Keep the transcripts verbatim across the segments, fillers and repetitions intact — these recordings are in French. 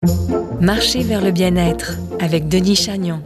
Marcher vers le bien-être avec Denis Chagnon.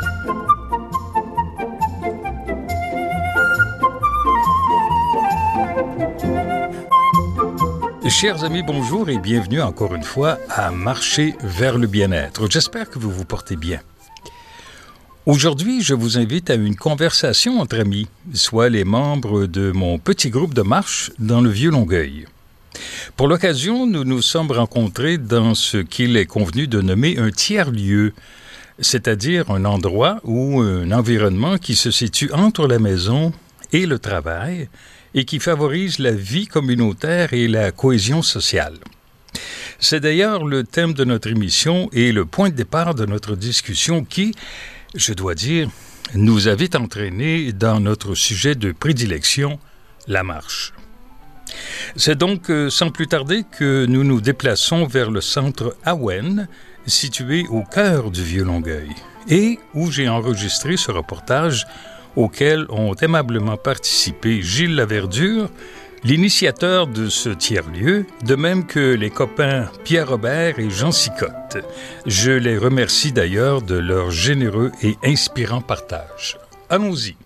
Chers amis, bonjour et bienvenue encore une fois à Marcher vers le bien-être. J'espère que vous vous portez bien. Aujourd'hui, je vous invite à une conversation entre amis, soit les membres de mon petit groupe de marche dans le Vieux-Longueuil. Pour l'occasion, nous nous sommes rencontrés dans ce qu'il est convenu de nommer un tiers-lieu, c'est-à-dire un endroit ou un environnement qui se situe entre la maison et le travail et qui favorise la vie communautaire et la cohésion sociale. C'est d'ailleurs le thème de notre émission et le point de départ de notre discussion qui, je dois dire, nous a vite entraînés dans notre sujet de prédilection, la marche. C'est donc euh, sans plus tarder que nous nous déplaçons vers le centre Awen, situé au cœur du Vieux-Longueuil, et où j'ai enregistré ce reportage auquel ont aimablement participé Gilles Laverdure, l'initiateur de ce tiers-lieu, de même que les copains Pierre Robert et Jean Sicotte. Je les remercie d'ailleurs de leur généreux et inspirant partage. Allons-y.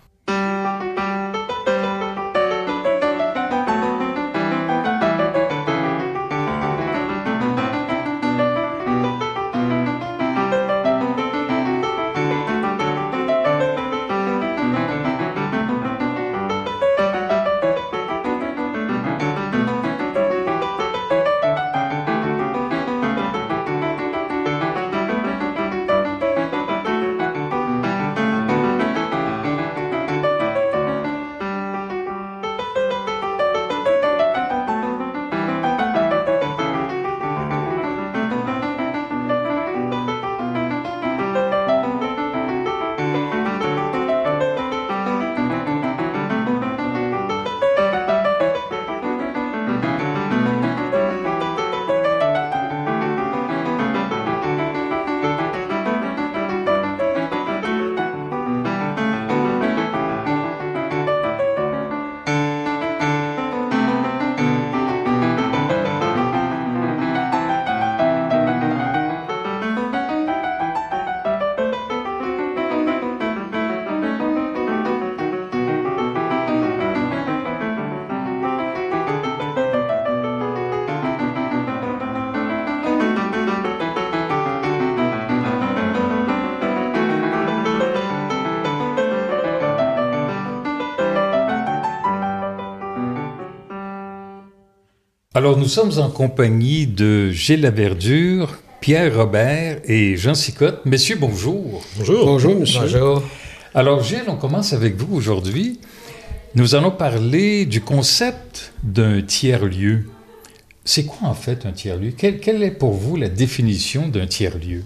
Alors, nous sommes en compagnie de Gilles Laverdure, Pierre Robert et Jean Sicotte. Messieurs, bonjour. Bonjour. Bonjour, monsieur. Bonjour. Alors, Gilles, on commence avec vous aujourd'hui. Nous allons parler du concept d'un tiers-lieu. C'est quoi, en fait, un tiers-lieu? Quelle, quelle est pour vous la définition d'un tiers-lieu?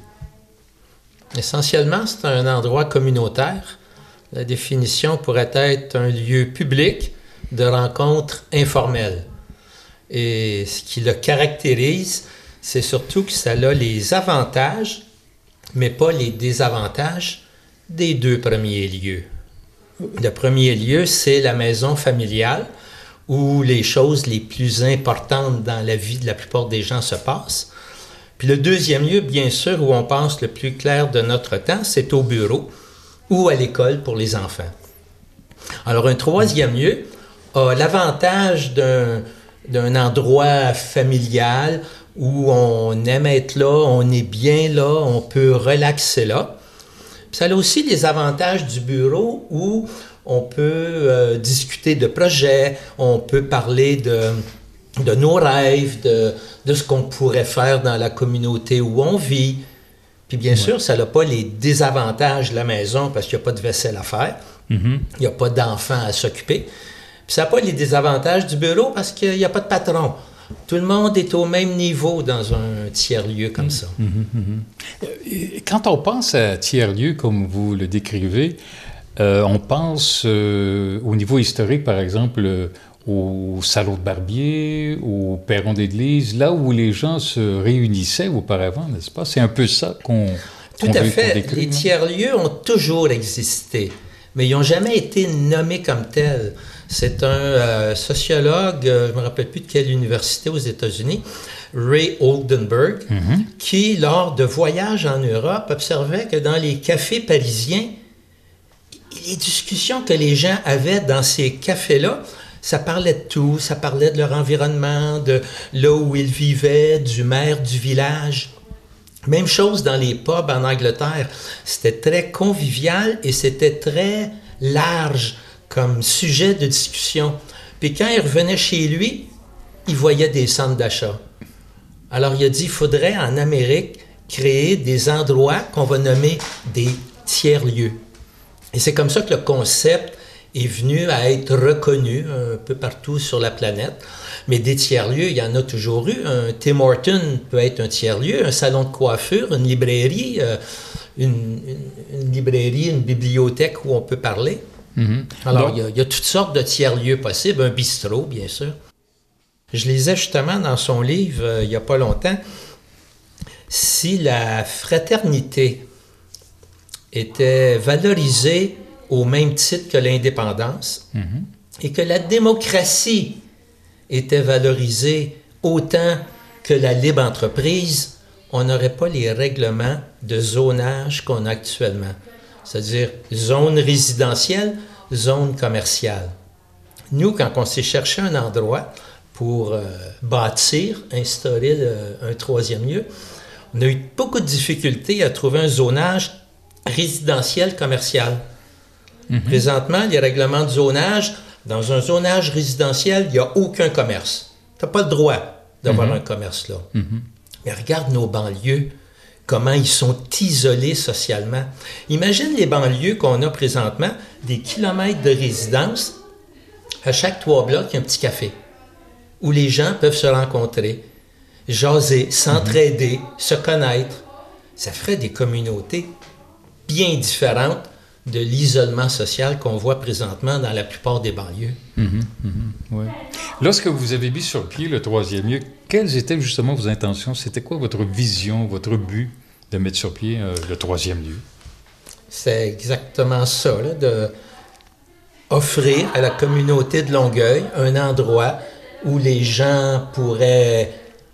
Essentiellement, c'est un endroit communautaire. La définition pourrait être un lieu public de rencontres informelles. Et ce qui le caractérise, c'est surtout que ça a les avantages, mais pas les désavantages des deux premiers lieux. Le premier lieu, c'est la maison familiale, où les choses les plus importantes dans la vie de la plupart des gens se passent. Puis le deuxième lieu, bien sûr, où on passe le plus clair de notre temps, c'est au bureau ou à l'école pour les enfants. Alors un troisième lieu a l'avantage d'un d'un endroit familial où on aime être là, on est bien là, on peut relaxer là. Puis ça a aussi les avantages du bureau où on peut euh, discuter de projets, on peut parler de, de nos rêves, de, de ce qu'on pourrait faire dans la communauté où on vit. Puis bien ouais. sûr, ça n'a pas les désavantages de la maison parce qu'il n'y a pas de vaisselle à faire, mm-hmm. il n'y a pas d'enfants à s'occuper. Puis ça n'a pas les désavantages du bureau parce qu'il n'y a pas de patron. Tout le monde est au même niveau dans un tiers-lieu comme ça. Mmh, mmh, mmh. Quand on pense à tiers-lieu, comme vous le décrivez, euh, on pense euh, au niveau historique, par exemple, euh, au salon de barbier, au perron d'église, là où les gens se réunissaient auparavant, n'est-ce pas? C'est un peu ça qu'on Tout qu'on à veut, fait. qu'on décrit, les tiers-lieux ont toujours existé, mais ils n'ont jamais été nommés comme tels. C'est un euh, sociologue, euh, je ne me rappelle plus de quelle université aux États-Unis, Ray Oldenburg, Mm-hmm. qui, lors de voyages en Europe, observait que dans les cafés parisiens, les discussions que les gens avaient dans ces cafés-là, ça parlait de tout, ça parlait de leur environnement, de là où ils vivaient, du maire du village. Même chose dans les pubs en Angleterre. C'était très convivial et c'était très large comme sujet de discussion. Puis quand il revenait chez lui, il voyait des centres d'achat. Alors il a dit, il faudrait en Amérique créer des endroits qu'on va nommer des tiers-lieux. Et c'est comme ça que le concept est venu à être reconnu un peu partout sur la planète. Mais des tiers-lieux, il y en a toujours eu. Un Tim Hortons peut être un tiers-lieu, un salon de coiffure, une librairie, euh, une, une, une librairie, une bibliothèque où on peut parler. Mm-hmm. Alors, Donc, il y, a, il y a toutes sortes de tiers-lieux possibles. Un bistrot, bien sûr. Je lisais justement dans son livre, euh, il n'y a pas longtemps, si la fraternité était valorisée au même titre que l'indépendance mm-hmm. et que la démocratie était valorisée autant que la libre entreprise, on n'aurait pas les règlements de zonage qu'on a actuellement. C'est-à-dire zone résidentielle, zone commerciale. Nous, quand on s'est cherché un endroit pour euh, bâtir, instaurer le, un troisième lieu, on a eu beaucoup de difficultés à trouver un zonage résidentiel commercial. Mm-hmm. Présentement, les règlements de zonage, dans un zonage résidentiel, il n'y a aucun commerce. Tu n'as pas le droit d'avoir mm-hmm. un commerce là. Mm-hmm. Mais regarde nos banlieues, comment ils sont isolés socialement. Imagine les banlieues qu'on a présentement, des kilomètres de résidence. À chaque trois blocs, il y a un petit café où les gens peuvent se rencontrer, jaser, s'entraider, mm-hmm. se connaître. Ça ferait des communautés bien différentes de l'isolement social qu'on voit présentement dans la plupart des banlieues. Mm-hmm, mm-hmm, ouais. Lorsque vous avez mis sur pied le troisième lieu, quelles étaient justement vos intentions? C'était quoi votre vision, votre but de mettre sur pied euh, le troisième lieu? C'est exactement ça, là, de offrir à la communauté de Longueuil un endroit où les gens pourraient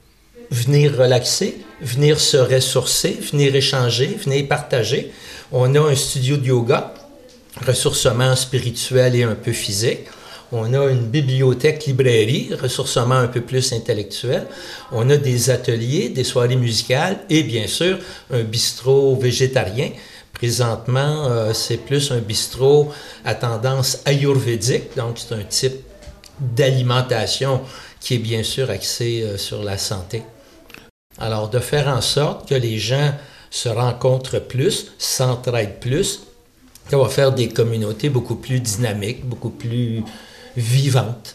venir relaxer, venir se ressourcer, venir échanger, venir partager. On a un studio de yoga, ressourcement spirituel et un peu physique. On a une bibliothèque-librairie, ressourcement un peu plus intellectuel. On a des ateliers, des soirées musicales et bien sûr un bistrot végétarien. Présentement, euh, c'est plus un bistrot à tendance ayurvédique, donc c'est un type d'alimentation qui est bien sûr axé euh, sur la santé. Alors, de faire en sorte que les gens se rencontrent plus, s'entraident plus, ça va faire des communautés beaucoup plus dynamiques, beaucoup plus vivantes.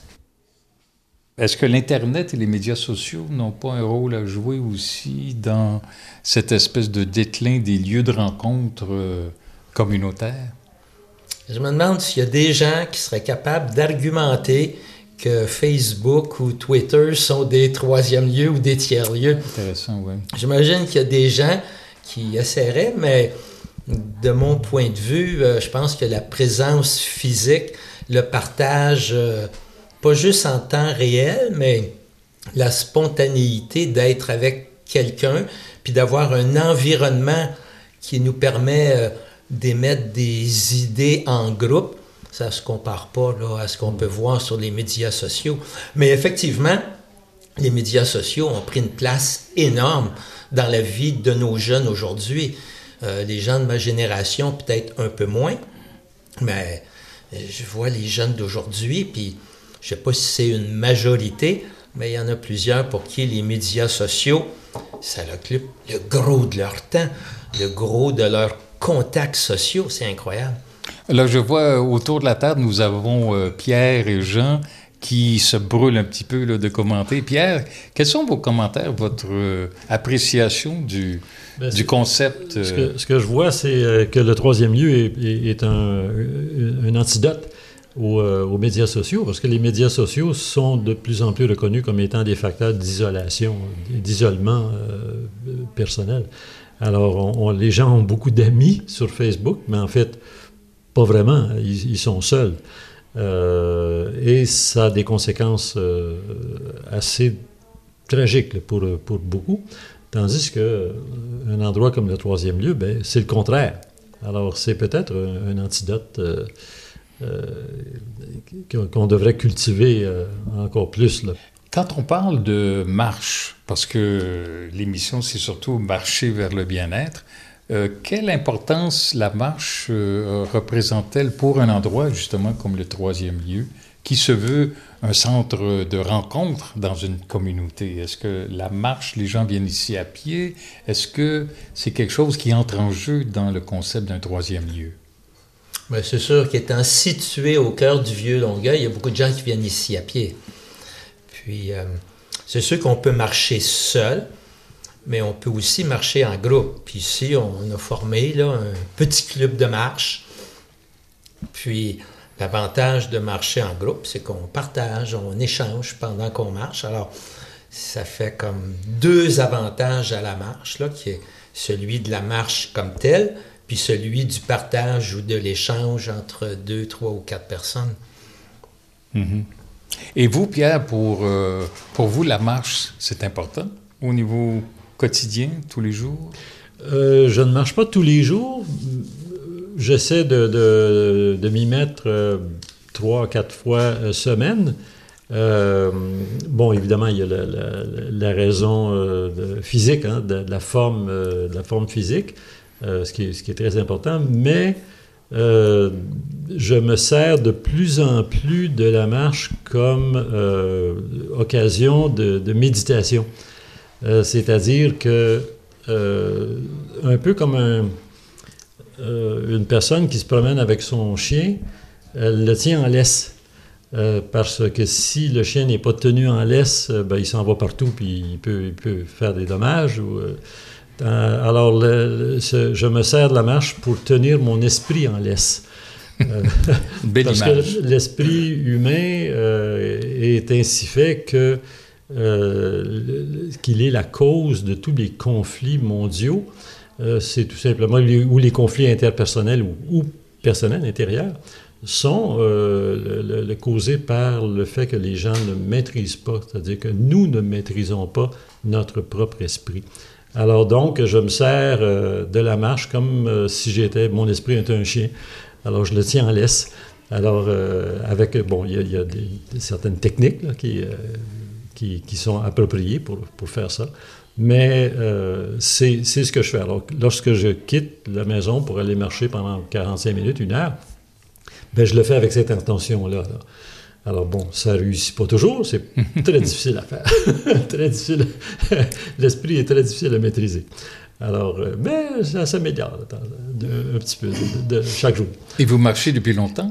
Est-ce que l'Internet et les médias sociaux n'ont pas un rôle à jouer aussi dans cette espèce de déclin des lieux de rencontre euh, communautaires? Je me demande s'il y a des gens qui seraient capables d'argumenter que Facebook ou Twitter sont des troisièmes lieux ou des tiers-lieux. Intéressant, oui. J'imagine qu'il y a des gens qui essaieraient, mais de mon point de vue, euh, je pense que la présence physique, le partage, euh, pas juste en temps réel, mais la spontanéité d'être avec quelqu'un, puis d'avoir un environnement qui nous permet euh, d'émettre des idées en groupe, ça ne se compare pas là, à ce qu'on peut voir sur les médias sociaux. Mais effectivement, les médias sociaux ont pris une place énorme dans la vie de nos jeunes aujourd'hui. Euh, les gens de ma génération, peut-être un peu moins, mais je vois les jeunes d'aujourd'hui, puis je ne sais pas si c'est une majorité, mais il y en a plusieurs pour qui les médias sociaux, ça occupe le gros de leur temps, le gros de leurs contacts sociaux. C'est incroyable. Là, je vois autour de la table, nous avons euh, Pierre et Jean qui se brûlent un petit peu là, de commenter. Pierre, quels sont vos commentaires, votre euh, appréciation du, ben, du concept? Euh... Ce, que, ce que je vois, c'est que le troisième lieu est, est, est un, un antidote aux, aux médias sociaux, parce que les médias sociaux sont de plus en plus reconnus comme étant des facteurs d'isolation, d'isolement euh, personnel. Alors, on, on, les gens ont beaucoup d'amis sur Facebook, mais en fait, pas vraiment, ils, ils sont seuls. Euh, et ça a des conséquences euh, assez tragique là, pour, pour beaucoup. Tandis qu'un endroit comme le troisième lieu, ben, c'est le contraire. Alors, c'est peut-être un, un antidote euh, euh, qu'on devrait cultiver euh, encore plus, là. Quand on parle de marche, parce que l'émission, c'est surtout marcher vers le bien-être, euh, quelle importance la marche euh, représente-t-elle pour un endroit, justement, comme le troisième lieu, qui se veut un centre de rencontre dans une communauté? Est-ce que la marche, les gens viennent ici à pied? Est-ce que c'est quelque chose qui entre en jeu dans le concept d'un troisième lieu? Bien, c'est sûr qu'étant situé au cœur du Vieux-Longueuil, il y a beaucoup de gens qui viennent ici à pied. Puis, euh, c'est sûr qu'on peut marcher seul, mais on peut aussi marcher en groupe. Puis ici, on a formé là, un petit club de marche. Puis, l'avantage de marcher en groupe, c'est qu'on partage, on échange pendant qu'on marche. Alors, ça fait comme deux avantages à la marche, là, qui est celui de la marche comme telle, puis celui du partage ou de l'échange entre deux, trois ou quatre personnes. Mm-hmm. Et vous, Pierre, pour, euh, pour vous, la marche, c'est important au niveau quotidien, tous les jours? Euh, je ne marche pas tous les jours. J'essaie de, de, de m'y mettre euh, trois, quatre fois euh, semaine. Euh, bon, évidemment, il y a la, la, la raison euh, de, physique, hein, de, de, la forme, euh, de la forme physique, euh, ce, qui est, ce qui est très important, mais euh, je me sers de plus en plus de la marche comme euh, occasion de, de méditation. Euh, c'est-à-dire que, euh, un peu comme un, euh, une personne qui se promène avec son chien, elle le tient en laisse. Euh, parce que si le chien n'est pas tenu en laisse, euh, ben, il s'en va partout puis il peut, il peut faire des dommages. Ou, euh, euh, alors, le, le, ce, je me sers de la marche pour tenir mon esprit en laisse. Euh, Belle parce image. que l'esprit humain euh, est ainsi fait que, euh, qu'il est la cause de tous les conflits mondiaux. Euh, c'est tout simplement, ou les conflits interpersonnels ou, ou personnels intérieurs, sont euh, le, le, causés par le fait que les gens ne maîtrisent pas, c'est-à-dire que nous ne maîtrisons pas notre propre esprit. Alors donc, je me sers euh, de la marche comme euh, si j'étais, mon esprit était un chien. Alors, je le tiens en laisse. Alors, euh, avec, bon, il y a, y a des, des, certaines techniques là, qui, euh, qui, qui sont appropriées pour, pour faire ça. Mais euh, c'est, c'est ce que je fais. Alors, lorsque je quitte la maison pour aller marcher pendant quarante-cinq minutes, une heure, ben, je le fais avec cette intention-là. Là. Alors bon, ça ne réussit pas toujours, c'est très difficile à faire. Très difficile. L'esprit est très difficile à maîtriser. Alors, euh, mais ça s'améliore de, de, un petit peu de, de, chaque jour. Et vous marchez depuis longtemps?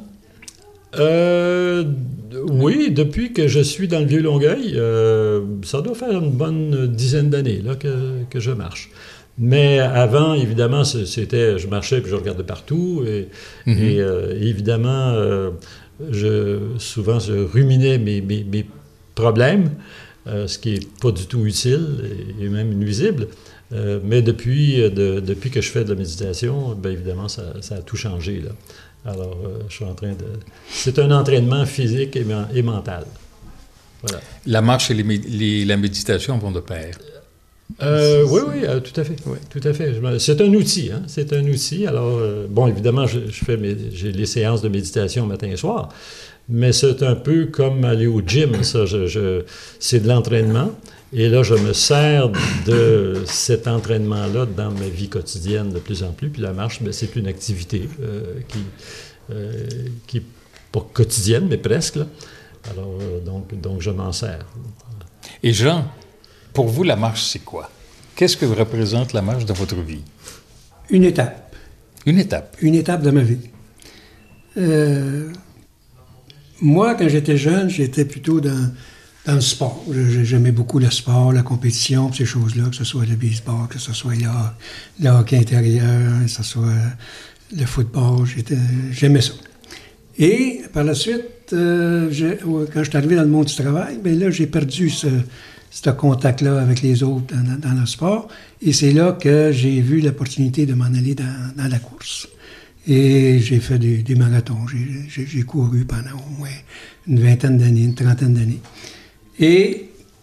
Euh, oui, depuis que je suis dans le Vieux-Longueuil, euh, ça doit faire une bonne dizaine d'années là, que, que je marche. Mais avant, évidemment, c'était, je marchais puis je regardais partout. Et, mm-hmm. et euh, évidemment, euh, je, souvent, je ruminais mes, mes, mes problèmes, euh, ce qui n'est pas du tout utile et, et même nuisible. Euh, mais depuis, de, depuis que je fais de la méditation, bien évidemment, ça, ça a tout changé, là. Alors, euh, je suis en train de... C'est un entraînement physique et, et mental. Voilà. La marche et les, les, la méditation vont de pair. Euh, oui, oui, euh, tout à fait. Oui, tout à fait. C'est un outil, hein? C'est un outil. Alors, euh, bon, évidemment, je, je fais mes, j'ai les séances de méditation matin et soir, mais c'est un peu comme aller au gym, ça. Je, je, c'est de l'entraînement. Et là, je me sers de cet entraînement-là dans ma vie quotidienne de plus en plus. Puis la marche, bien, c'est une activité euh, qui, euh, qui n'est pas quotidienne, mais presque, là. Alors, euh, donc, donc, je m'en sers. Et Jean, pour vous, la marche, c'est quoi? Qu'est-ce que représente la marche dans votre vie? Une étape. Une étape? Une étape de ma vie. Euh, moi, quand j'étais jeune, j'étais plutôt dans, dans le sport. J'aimais beaucoup le sport, la compétition, ces choses-là, que ce soit le baseball, que ce soit le, le hockey intérieur, que ce soit le football. J'étais, j'aimais ça. Et par la suite, euh, quand je suis arrivé dans le monde du travail, bien là, j'ai perdu ce... ce contact-là avec les autres dans, dans le sport. Et c'est là que j'ai vu l'opportunité de m'en aller dans, dans la course. Et j'ai fait des, des marathons. J'ai, j'ai, j'ai couru pendant au moins une vingtaine d'années, une trentaine d'années. Et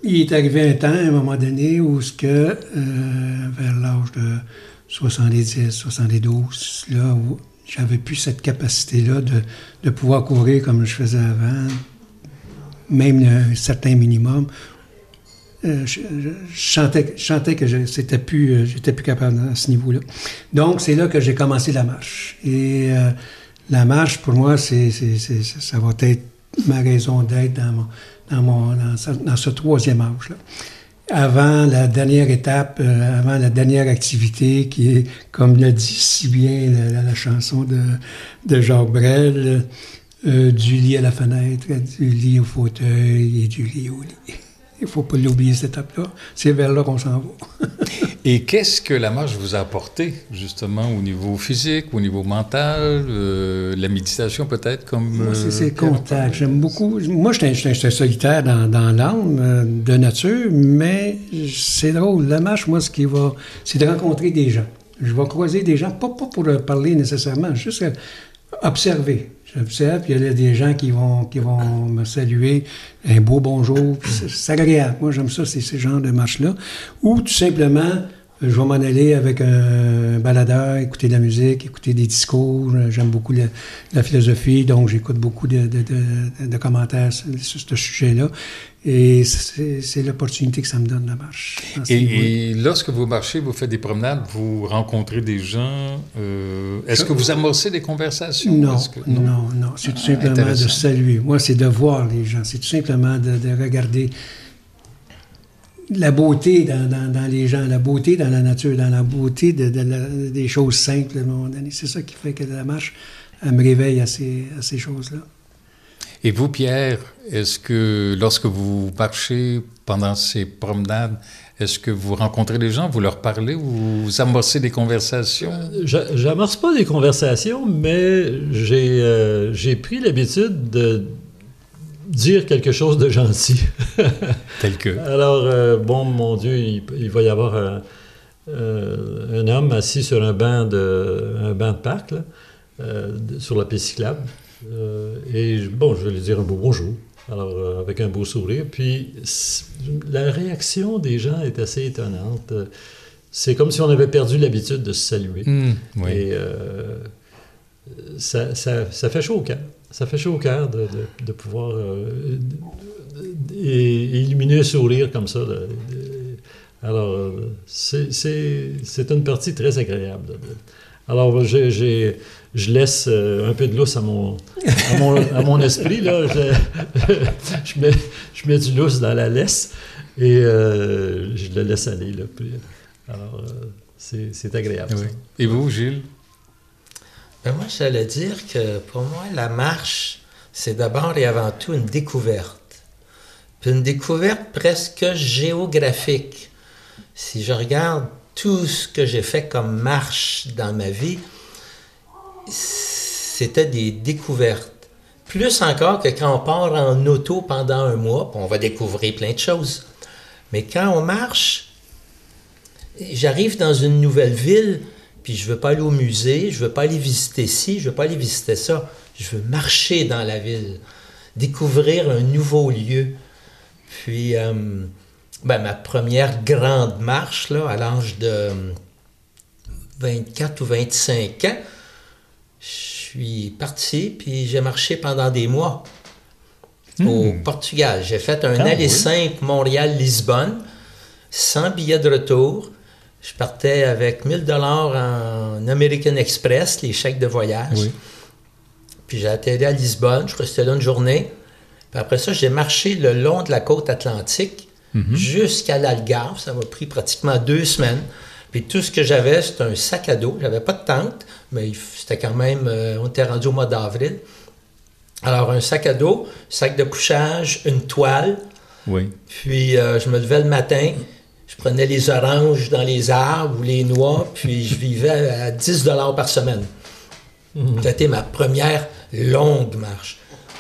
il est arrivé un temps, à un moment donné, où ce que, euh, vers l'âge de soixante-dix, soixante-douze, là, où j'avais plus cette capacité-là de, de pouvoir courir comme je faisais avant, même un certain minimum. Euh, je, je, je, chantais, je chantais que je, c'était plus, euh, j'étais plus capable à ce niveau-là. Donc, c'est là que j'ai commencé la marche. Et euh, la marche, pour moi, c'est, c'est, c'est, ça va être ma raison d'être dans, mon, dans, mon, dans, ce, dans ce troisième âge-là. Avant la dernière étape, euh, avant la dernière activité, qui est, comme l'a dit si bien la, la, la chanson de, de Jacques Brel, euh, du lit à la fenêtre, du lit au fauteuil et du lit au lit. Il ne faut pas l'oublier, cette étape-là. C'est vers là qu'on s'en va. Et qu'est-ce que la marche vous a apporté, justement, au niveau physique, au niveau mental, euh, la méditation peut-être, comme... Moi, c'est, c'est euh, contact. J'aime beaucoup... Moi, je suis un solitaire dans, dans l'âme, euh, de nature, mais c'est drôle. La marche, moi, ce qui va... c'est de rencontrer des gens. Je vais croiser des gens, pas, pas pour parler nécessairement, juste observer. J'observe, puis il y a des gens qui vont, qui vont me saluer, un beau bonjour, c'est, c'est agréable. Moi, j'aime ça, c'est ce genre de marche-là. Ou tout simplement, je vais m'en aller avec un baladeur, écouter de la musique, écouter des discours. J'aime beaucoup la, la philosophie, donc j'écoute beaucoup de, de, de, de commentaires sur, sur ce sujet-là. Et c'est, c'est l'opportunité que ça me donne, la marche. Et, et lorsque vous marchez, vous faites des promenades, vous rencontrez des gens. Euh, est-ce je, que vous amorcez des conversations? Non, que, non, non, non. C'est tout ah, simplement de saluer. Moi, c'est de voir les gens. C'est tout simplement de, de regarder la beauté dans, dans, dans les gens, la beauté dans la nature, dans la beauté de, de la, des choses simples à un moment donné. C'est ça qui fait que la marche, elle me réveille à ces, à ces choses-là. Et vous, Pierre, est-ce que lorsque vous marchez pendant ces promenades, est-ce que vous rencontrez des gens, vous leur parlez, vous amorcez des conversations? Euh, j'amorce pas des conversations, mais j'ai, euh, j'ai pris l'habitude de dire quelque chose de gentil. Tel que? Alors, euh, bon, mon Dieu, il, il va y avoir un, euh, un homme assis sur un banc de, un banc de parc, là, euh, sur la piste cyclable. Euh, et bon, je vais lui dire un beau bonjour, alors euh, avec un beau sourire. Puis la réaction des gens est assez étonnante. C'est comme si on avait perdu l'habitude de se saluer. Mmh, oui. Et euh, ça, ça, ça fait chaud au cœur. Ça fait chaud au cœur de, de, de pouvoir euh, de, de, illuminer un sourire comme ça. De, de, alors, c'est, c'est, c'est une partie très agréable. De, de, alors, j'ai, j'ai, je laisse euh, un peu de lousse à mon, à mon, à mon esprit. Là. Je, je, mets, je mets du lousse dans la laisse et euh, je le laisse aller. Là. Puis, alors, euh, c'est, c'est agréable. Oui. Et vous, Gilles? Ben moi, j'allais dire que pour moi, la marche, c'est d'abord et avant tout une découverte. Puis une découverte presque géographique. Si je regarde tout ce que j'ai fait comme marche dans ma vie, c'était des découvertes. Plus encore que quand on part en auto pendant un mois, on va découvrir plein de choses. Mais quand on marche, j'arrive dans une nouvelle ville, puis je ne veux pas aller au musée, je ne veux pas aller visiter ci, je ne veux pas aller visiter ça. Je veux marcher dans la ville, découvrir un nouveau lieu. Puis, euh, ben, ma première grande marche, là, à l'âge de vingt-quatre ou vingt-cinq ans, je suis parti, puis j'ai marché pendant des mois mmh. au Portugal. J'ai fait un ah, aller oui. simple Montréal-Lisbonne, sans billet de retour. Je partais avec mille dollars en American Express, les chèques de voyage. Oui. Puis j'ai atterri à Lisbonne, je restais là une journée. Puis après ça, j'ai marché le long de la côte atlantique mm-hmm. jusqu'à l'Algarve. Ça m'a pris pratiquement deux semaines. Puis tout ce que j'avais, c'était un sac à dos. J'avais pas de tente, mais c'était quand même... Euh, on était rendu au mois d'avril. Alors, un sac à dos, sac de couchage, une toile. Oui. Puis euh, je me levais le matin... Je prenais les oranges dans les arbres ou les noix, puis je vivais à dix dollars par semaine. Mmh. C'était ma première longue marche.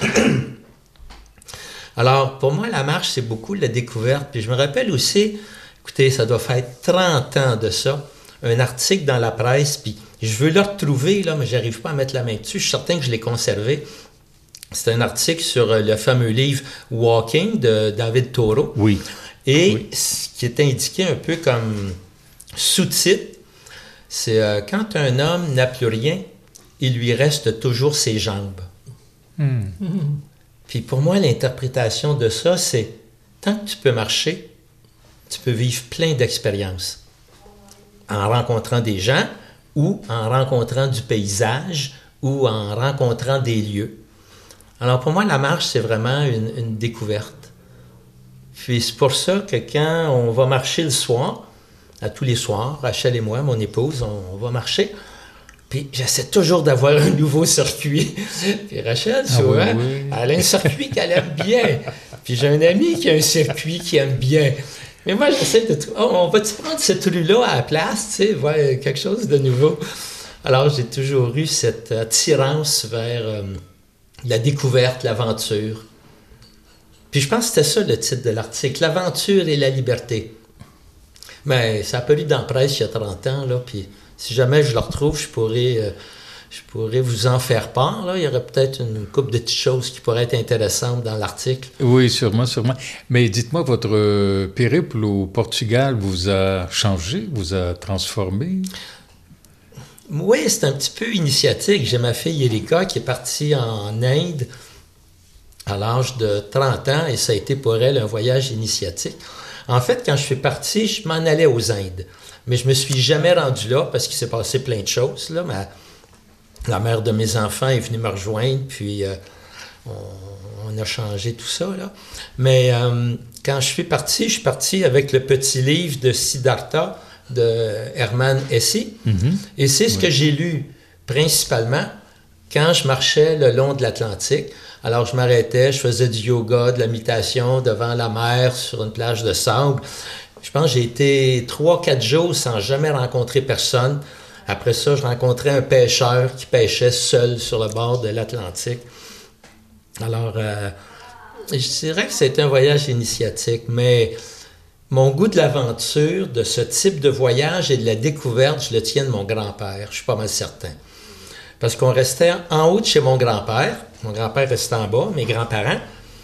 Alors, pour moi, la marche, c'est beaucoup la découverte. Puis je me rappelle aussi, écoutez, ça doit faire trente ans de ça, un article dans la presse, puis je veux le retrouver, là, mais je n'arrive pas à mettre la main dessus. Je suis certain que je l'ai conservé. C'est un article sur le fameux livre « Walking » de David Toro. Oui. Et oui. ce qui est indiqué un peu comme sous-titre, c'est euh, quand un homme n'a plus rien, il lui reste toujours ses jambes. Hmm. Puis pour moi, l'interprétation de ça, c'est tant que tu peux marcher, tu peux vivre plein d'expériences. En rencontrant des gens ou en rencontrant du paysage ou en rencontrant des lieux. Alors pour moi, la marche, c'est vraiment une, une découverte. Puis c'est pour ça que quand on va marcher le soir, à tous les soirs, Rachel et moi, mon épouse, on, on va marcher, puis j'essaie toujours d'avoir un nouveau circuit. Puis Rachel, souvent, ah oui, oui. elle a un circuit qu'elle aime bien. Puis j'ai un ami qui a un circuit qu'il aime bien. Mais moi, j'essaie de... Oh, on va-tu prendre cette rue-là à la place, tu sais, voir quelque chose de nouveau? Alors, j'ai toujours eu cette attirance vers euh, la découverte, l'aventure. Puis je pense que c'était ça le titre de l'article, l'aventure et la liberté. Mais ça a paru dans la presse il y a trente ans, là, puis si jamais je le retrouve, je pourrais, euh, je pourrais vous en faire part. Là. Il y aurait peut-être une couple de petites choses qui pourraient être intéressantes dans l'article. Oui, sûrement, sûrement. Mais dites-moi, votre euh, périple au Portugal vous a changé, vous a transformé? Oui, c'est un petit peu initiatique. J'ai ma fille Erika qui est partie en Inde à l'âge de trente ans et ça a été pour elle un voyage initiatique. En fait, quand je suis parti, je m'en allais aux Indes. Mais je me suis jamais rendu là parce qu'il s'est passé plein de choses. Là. Ma, la mère de mes enfants est venue me rejoindre, puis euh, on, on a changé tout ça. Là. Mais euh, quand je suis parti, je suis parti avec le petit livre de Siddhartha de Hermann Hesse. Mm-hmm. Et c'est ce oui. que j'ai lu principalement quand je marchais le long de l'Atlantique. Alors, je m'arrêtais, je faisais du yoga, de la méditation devant la mer sur une plage de sable. Je pense que j'ai été trois, quatre jours sans jamais rencontrer personne. Après ça, je rencontrais un pêcheur qui pêchait seul sur le bord de l'Atlantique. Alors, euh, je dirais que c'était un voyage initiatique, mais mon goût de l'aventure, de ce type de voyage et de la découverte, je le tiens de mon grand-père, je suis pas mal certain. Parce qu'on restait en haut de chez mon grand-père. Mon grand-père restait en bas, mes grands-parents.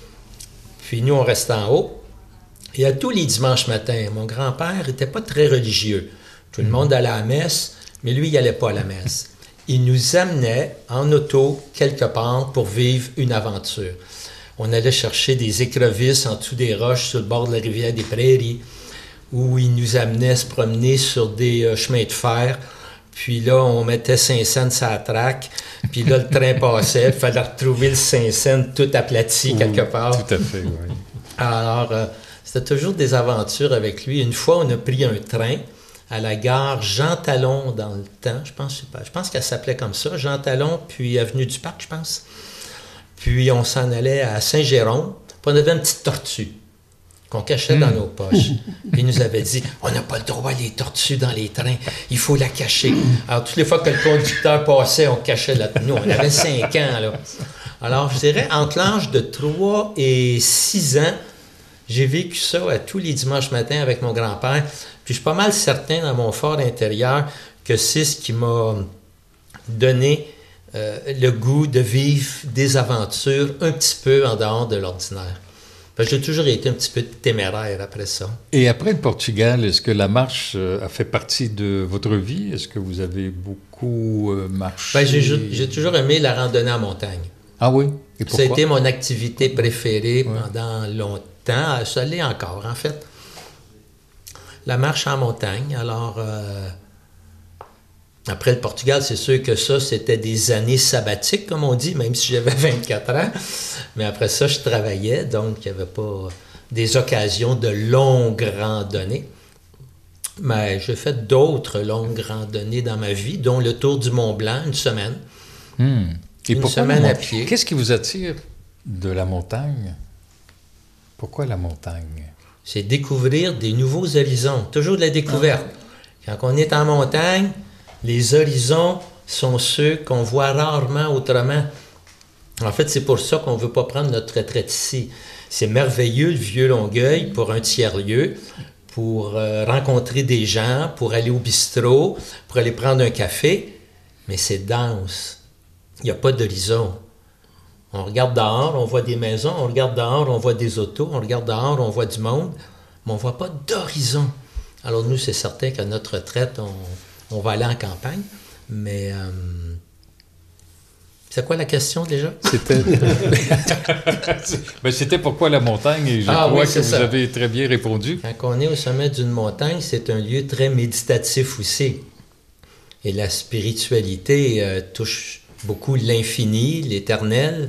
Puis nous, on restait en haut. Et à tous les dimanches matins, mon grand-père n'était pas très religieux. Tout le monde allait à la messe, mais lui, il n'allait pas à la messe. Il nous amenait en auto quelque part pour vivre une aventure. On allait chercher des écrevisses en dessous des roches sur le bord de la rivière des Prairies, où il nous amenait se promener sur des euh, chemins de fer. Puis là, on mettait cinq cents sur la traque. Puis là, le train passait. Il fallait retrouver le cinq cents tout aplati quelque part. Tout à fait, oui. Alors, euh, c'était toujours des aventures avec lui. Une fois, on a pris un train à la gare Jean Talon dans le temps. Je pense, je pense qu'elle s'appelait comme ça. Jean Talon, puis Avenue du Parc, je pense. Puis on s'en allait à Saint-Jérôme. Puis on avait une petite tortue qu'on cachait mmh. dans nos poches. Puis il nous avait dit, on n'a pas le droit les tortues dans les trains, il faut la cacher. Alors, toutes les fois que le conducteur passait, on cachait la... Nous, on avait cinq ans, là. Alors, je dirais, entre l'âge de trois et six ans, j'ai vécu ça à tous les dimanches matins avec mon grand-père. Puis je suis pas mal certain dans mon fort intérieur que c'est ce qui m'a donné euh, le goût de vivre des aventures un petit peu en dehors de l'ordinaire. J'ai toujours été un petit peu téméraire après ça. Et après le Portugal, est-ce que la marche a fait partie de votre vie? Est-ce que vous avez beaucoup marché? Ben, j'ai, j'ai toujours aimé la randonnée en montagne. Ah oui? Et pourquoi? Ça a été mon activité préférée ouais. pendant longtemps. Ça l'est encore, en fait. La marche en montagne. Alors, euh, après le Portugal, c'est sûr que ça, c'était des années sabbatiques, comme on dit, même si j'avais vingt-quatre ans. Mais après ça, je travaillais, donc il n'y avait pas des occasions de longues randonnées. Mais j'ai fait d'autres longues randonnées dans ma vie, dont le Tour du Mont-Blanc, une semaine. Mmh. Et une semaine à pied. Qu'est-ce qui vous attire de la montagne? Pourquoi la montagne? C'est découvrir des nouveaux horizons, toujours de la découverte. Ah. Quand on est en montagne, les horizons sont ceux qu'on voit rarement autrement. En fait, c'est pour ça qu'on ne veut pas prendre notre retraite ici. C'est merveilleux, le vieux Longueuil, pour un tiers-lieu, pour euh, rencontrer des gens, pour aller au bistrot, pour aller prendre un café, mais c'est dense. Il n'y a pas d'horizon. On regarde dehors, on voit des maisons, on regarde dehors, on voit des autos, on regarde dehors, on voit du monde, mais on ne voit pas d'horizon. Alors nous, c'est certain qu'à notre retraite, on, on va aller en campagne, mais... Euh, c'est quoi la question déjà? C'était, ben, c'était pourquoi la montagne, et je ah, crois oui, que vous ça. avez très bien répondu. Quand on est au sommet d'une montagne, c'est un lieu très méditatif aussi. Et la spiritualité euh, touche beaucoup l'infini, l'éternel.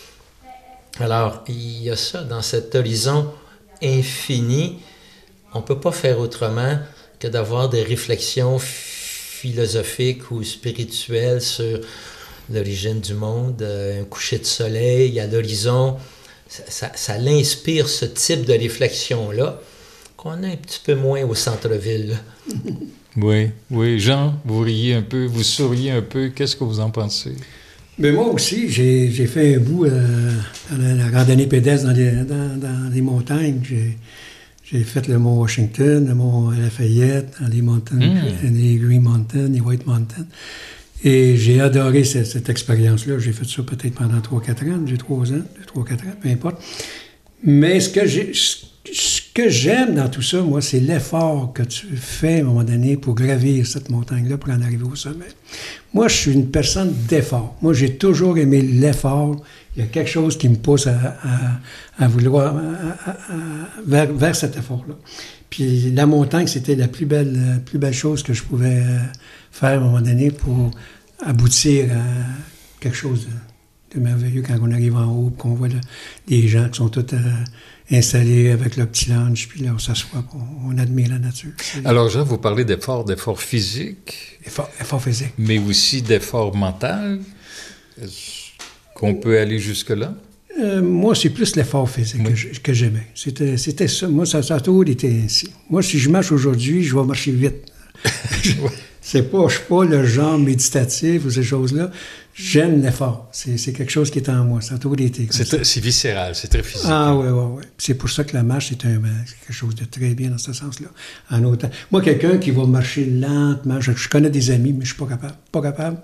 Alors, il y a ça dans cet horizon infini. On ne peut pas faire autrement que d'avoir des réflexions philosophiques ou spirituelles sur l'origine du monde, euh, un coucher de soleil à l'horizon. Ça, ça, ça l'inspire ce type de réflexion-là qu'on a un petit peu moins au centre-ville. Oui, oui. Jean, vous riez un peu, vous souriez un peu. Qu'est-ce que vous en pensez? Mais moi aussi, j'ai, j'ai fait un bout euh, dans la, la randonnée pédestre dans les, dans, dans les montagnes. J'ai, j'ai fait le mont Washington, le mont Lafayette, dans les montagnes, mmh. les Green Mountains, les White Mountains. Et j'ai adoré cette, cette expérience-là. J'ai fait ça peut-être pendant trois quatre ans. J'ai trois ans, trois quatre ans, peu importe. Mais ce que, j'ai, ce que j'aime dans tout ça, moi, c'est l'effort que tu fais à un moment donné pour gravir cette montagne-là, pour en arriver au sommet. Moi, je suis une personne d'effort. Moi, j'ai toujours aimé l'effort. Il y a quelque chose qui me pousse à, à, à vouloir, à, à, à, vers, vers cet effort-là. Puis la montagne, c'était la plus belle, la plus belle chose que je pouvais faire à un moment donné pour aboutir à quelque chose de, de merveilleux quand on arrive en haut, qu'on voit les gens qui sont tous euh, installés avec leur petit lunch, puis là, on s'assoit, on, on admire la nature. C'est... Alors, Jean, vous parlez d'effort, d'effort physique. Effort, effort physique. Mais aussi d'effort mental. Est-ce qu'on peut aller jusque-là? Euh, moi, c'est plus l'effort physique oui. que, je, que j'aimais. C'était, c'était ça. Moi, ça, ça a toujours été ainsi. Moi, si je marche aujourd'hui, je vais marcher vite. c'est pas, je suis pas le genre méditatif ou ces choses-là. J'aime l'effort. C'est, c'est quelque chose qui est en moi. Ça a toujours été comme c'est, ça. C'est viscéral, c'est très physique. Ah oui, oui, oui. C'est pour ça que la marche, c'est, un, c'est quelque chose de très bien dans ce sens-là. En autant. Moi, quelqu'un qui va marcher lentement, je, je connais des amis, mais je suis pas capable. Pas capable.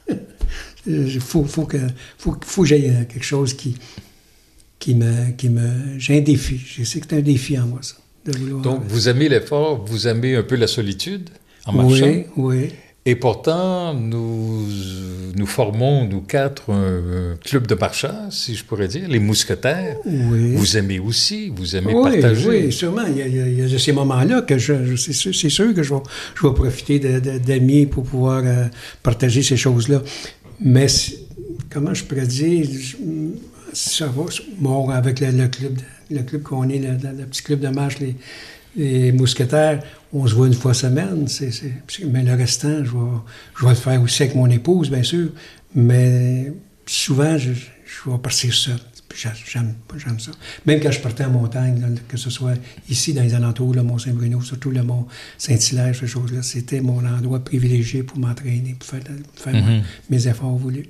Il faut, faut, que, faut, faut que j'aille quelque chose qui, qui, me, qui me... J'ai un défi. Je sais que c'est un défi en moi, ça. De vouloir... Donc, vous aimez l'effort, vous aimez un peu la solitude en marchant? Oui, oui. Et pourtant, nous, nous formons, nous quatre, un, un club de marchage, si je pourrais dire, les mousquetaires. Oui. Vous aimez aussi, vous aimez oui, partager. Oui, sûrement. Il y a, il y a ces moments-là que je, je c'est, sûr, c'est sûr que je vais, je vais profiter de, de, d'amis pour pouvoir euh, partager ces choses-là. Mais comment je pourrais dire, je, ça va, bon, avec le, le club, le club qu'on est, le, le petit club de marche, les, les mousquetaires, on se voit une fois semaine, c'est, c'est, mais le restant, je vais, je vais le faire aussi avec mon épouse, bien sûr, mais souvent, je, je vais partir seul. J'aime, j'aime ça. Même quand je partais en montagne, là, que ce soit ici dans les alentours, le Mont-Saint-Bruno, surtout le Mont-Saint-Hilaire, ces choses-là, c'était mon endroit privilégié pour m'entraîner, pour faire, pour faire mm-hmm. mes efforts voulus.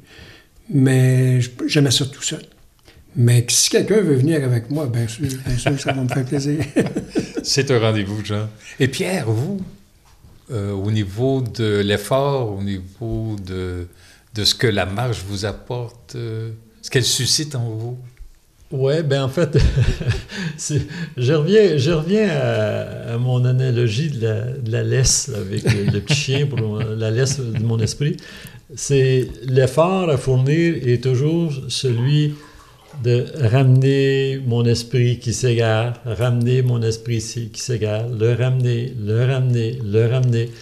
Mais j'aimais ça tout seul. Mais si quelqu'un veut venir avec moi, bien sûr, bien sûr, ça va me faire plaisir. C'est un rendez-vous, Jean. Et Pierre, vous, euh, au niveau de l'effort, au niveau de, de ce que la marche vous apporte, euh, ce qu'elle suscite en vous? Oui, bien en fait, c'est, je reviens, je reviens à, à mon analogie de la, de la laisse là, avec le, le petit chien pour mon, la laisse de mon esprit. C'est l'effort à fournir est toujours celui de ramener mon esprit qui s'égare, ramener mon esprit qui s'égare, le ramener, le ramener, le ramener.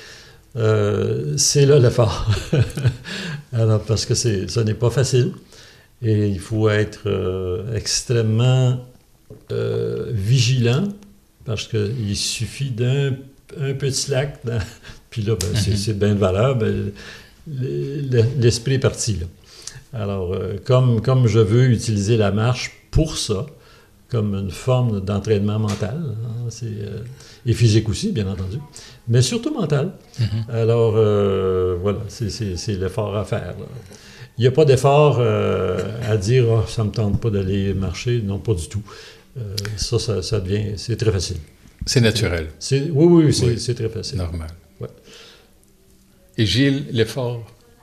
Euh, c'est là l'effort. Alors, parce que c'est, ce n'est pas facile. Et il faut être euh, extrêmement euh, vigilant parce qu'il suffit d'un un petit lac, dans, puis là, ben, c'est, c'est bien de valeur, ben, l'esprit est parti. Là. Alors, euh, comme, comme je veux utiliser la marche pour ça, comme une forme d'entraînement mental, hein, c'est, euh, et physique aussi, bien entendu, mais surtout mental. Mm-hmm. Alors, euh, voilà, c'est, c'est, c'est l'effort à faire, là. Il n'y a pas d'effort euh, à dire oh, « ça ne me tente pas d'aller marcher ». Non, pas du tout. Euh, ça, ça, ça devient... C'est très facile. C'est naturel. C'est, oui, oui, c'est, oui, c'est très facile. Normal. Ouais. Et Gilles, l'effort?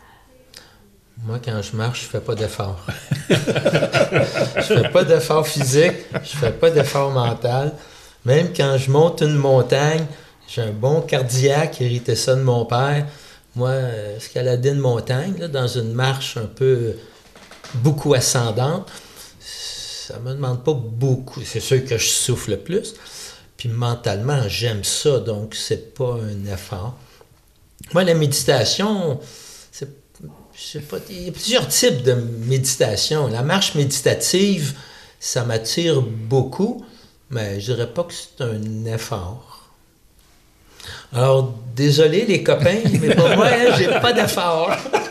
Moi, quand je marche, je ne fais pas d'effort. Je ne fais pas d'effort physique, je ne fais pas d'effort mental. Même quand je monte une montagne, j'ai un bon cardiaque, hérité ça de mon père. Moi, euh, escalader une montagne, là, dans une marche un peu beaucoup ascendante, ça me demande pas beaucoup. C'est sûr que je souffle le plus. Puis mentalement, j'aime ça, donc c'est pas un effort. Moi, la méditation, c'est, je sais pas, il y a plusieurs types de méditation. La marche méditative, ça m'attire beaucoup, mais je dirais pas que c'est un effort. Alors, désolé les copains, mais pour moi, hein, j'ai pas d'effort.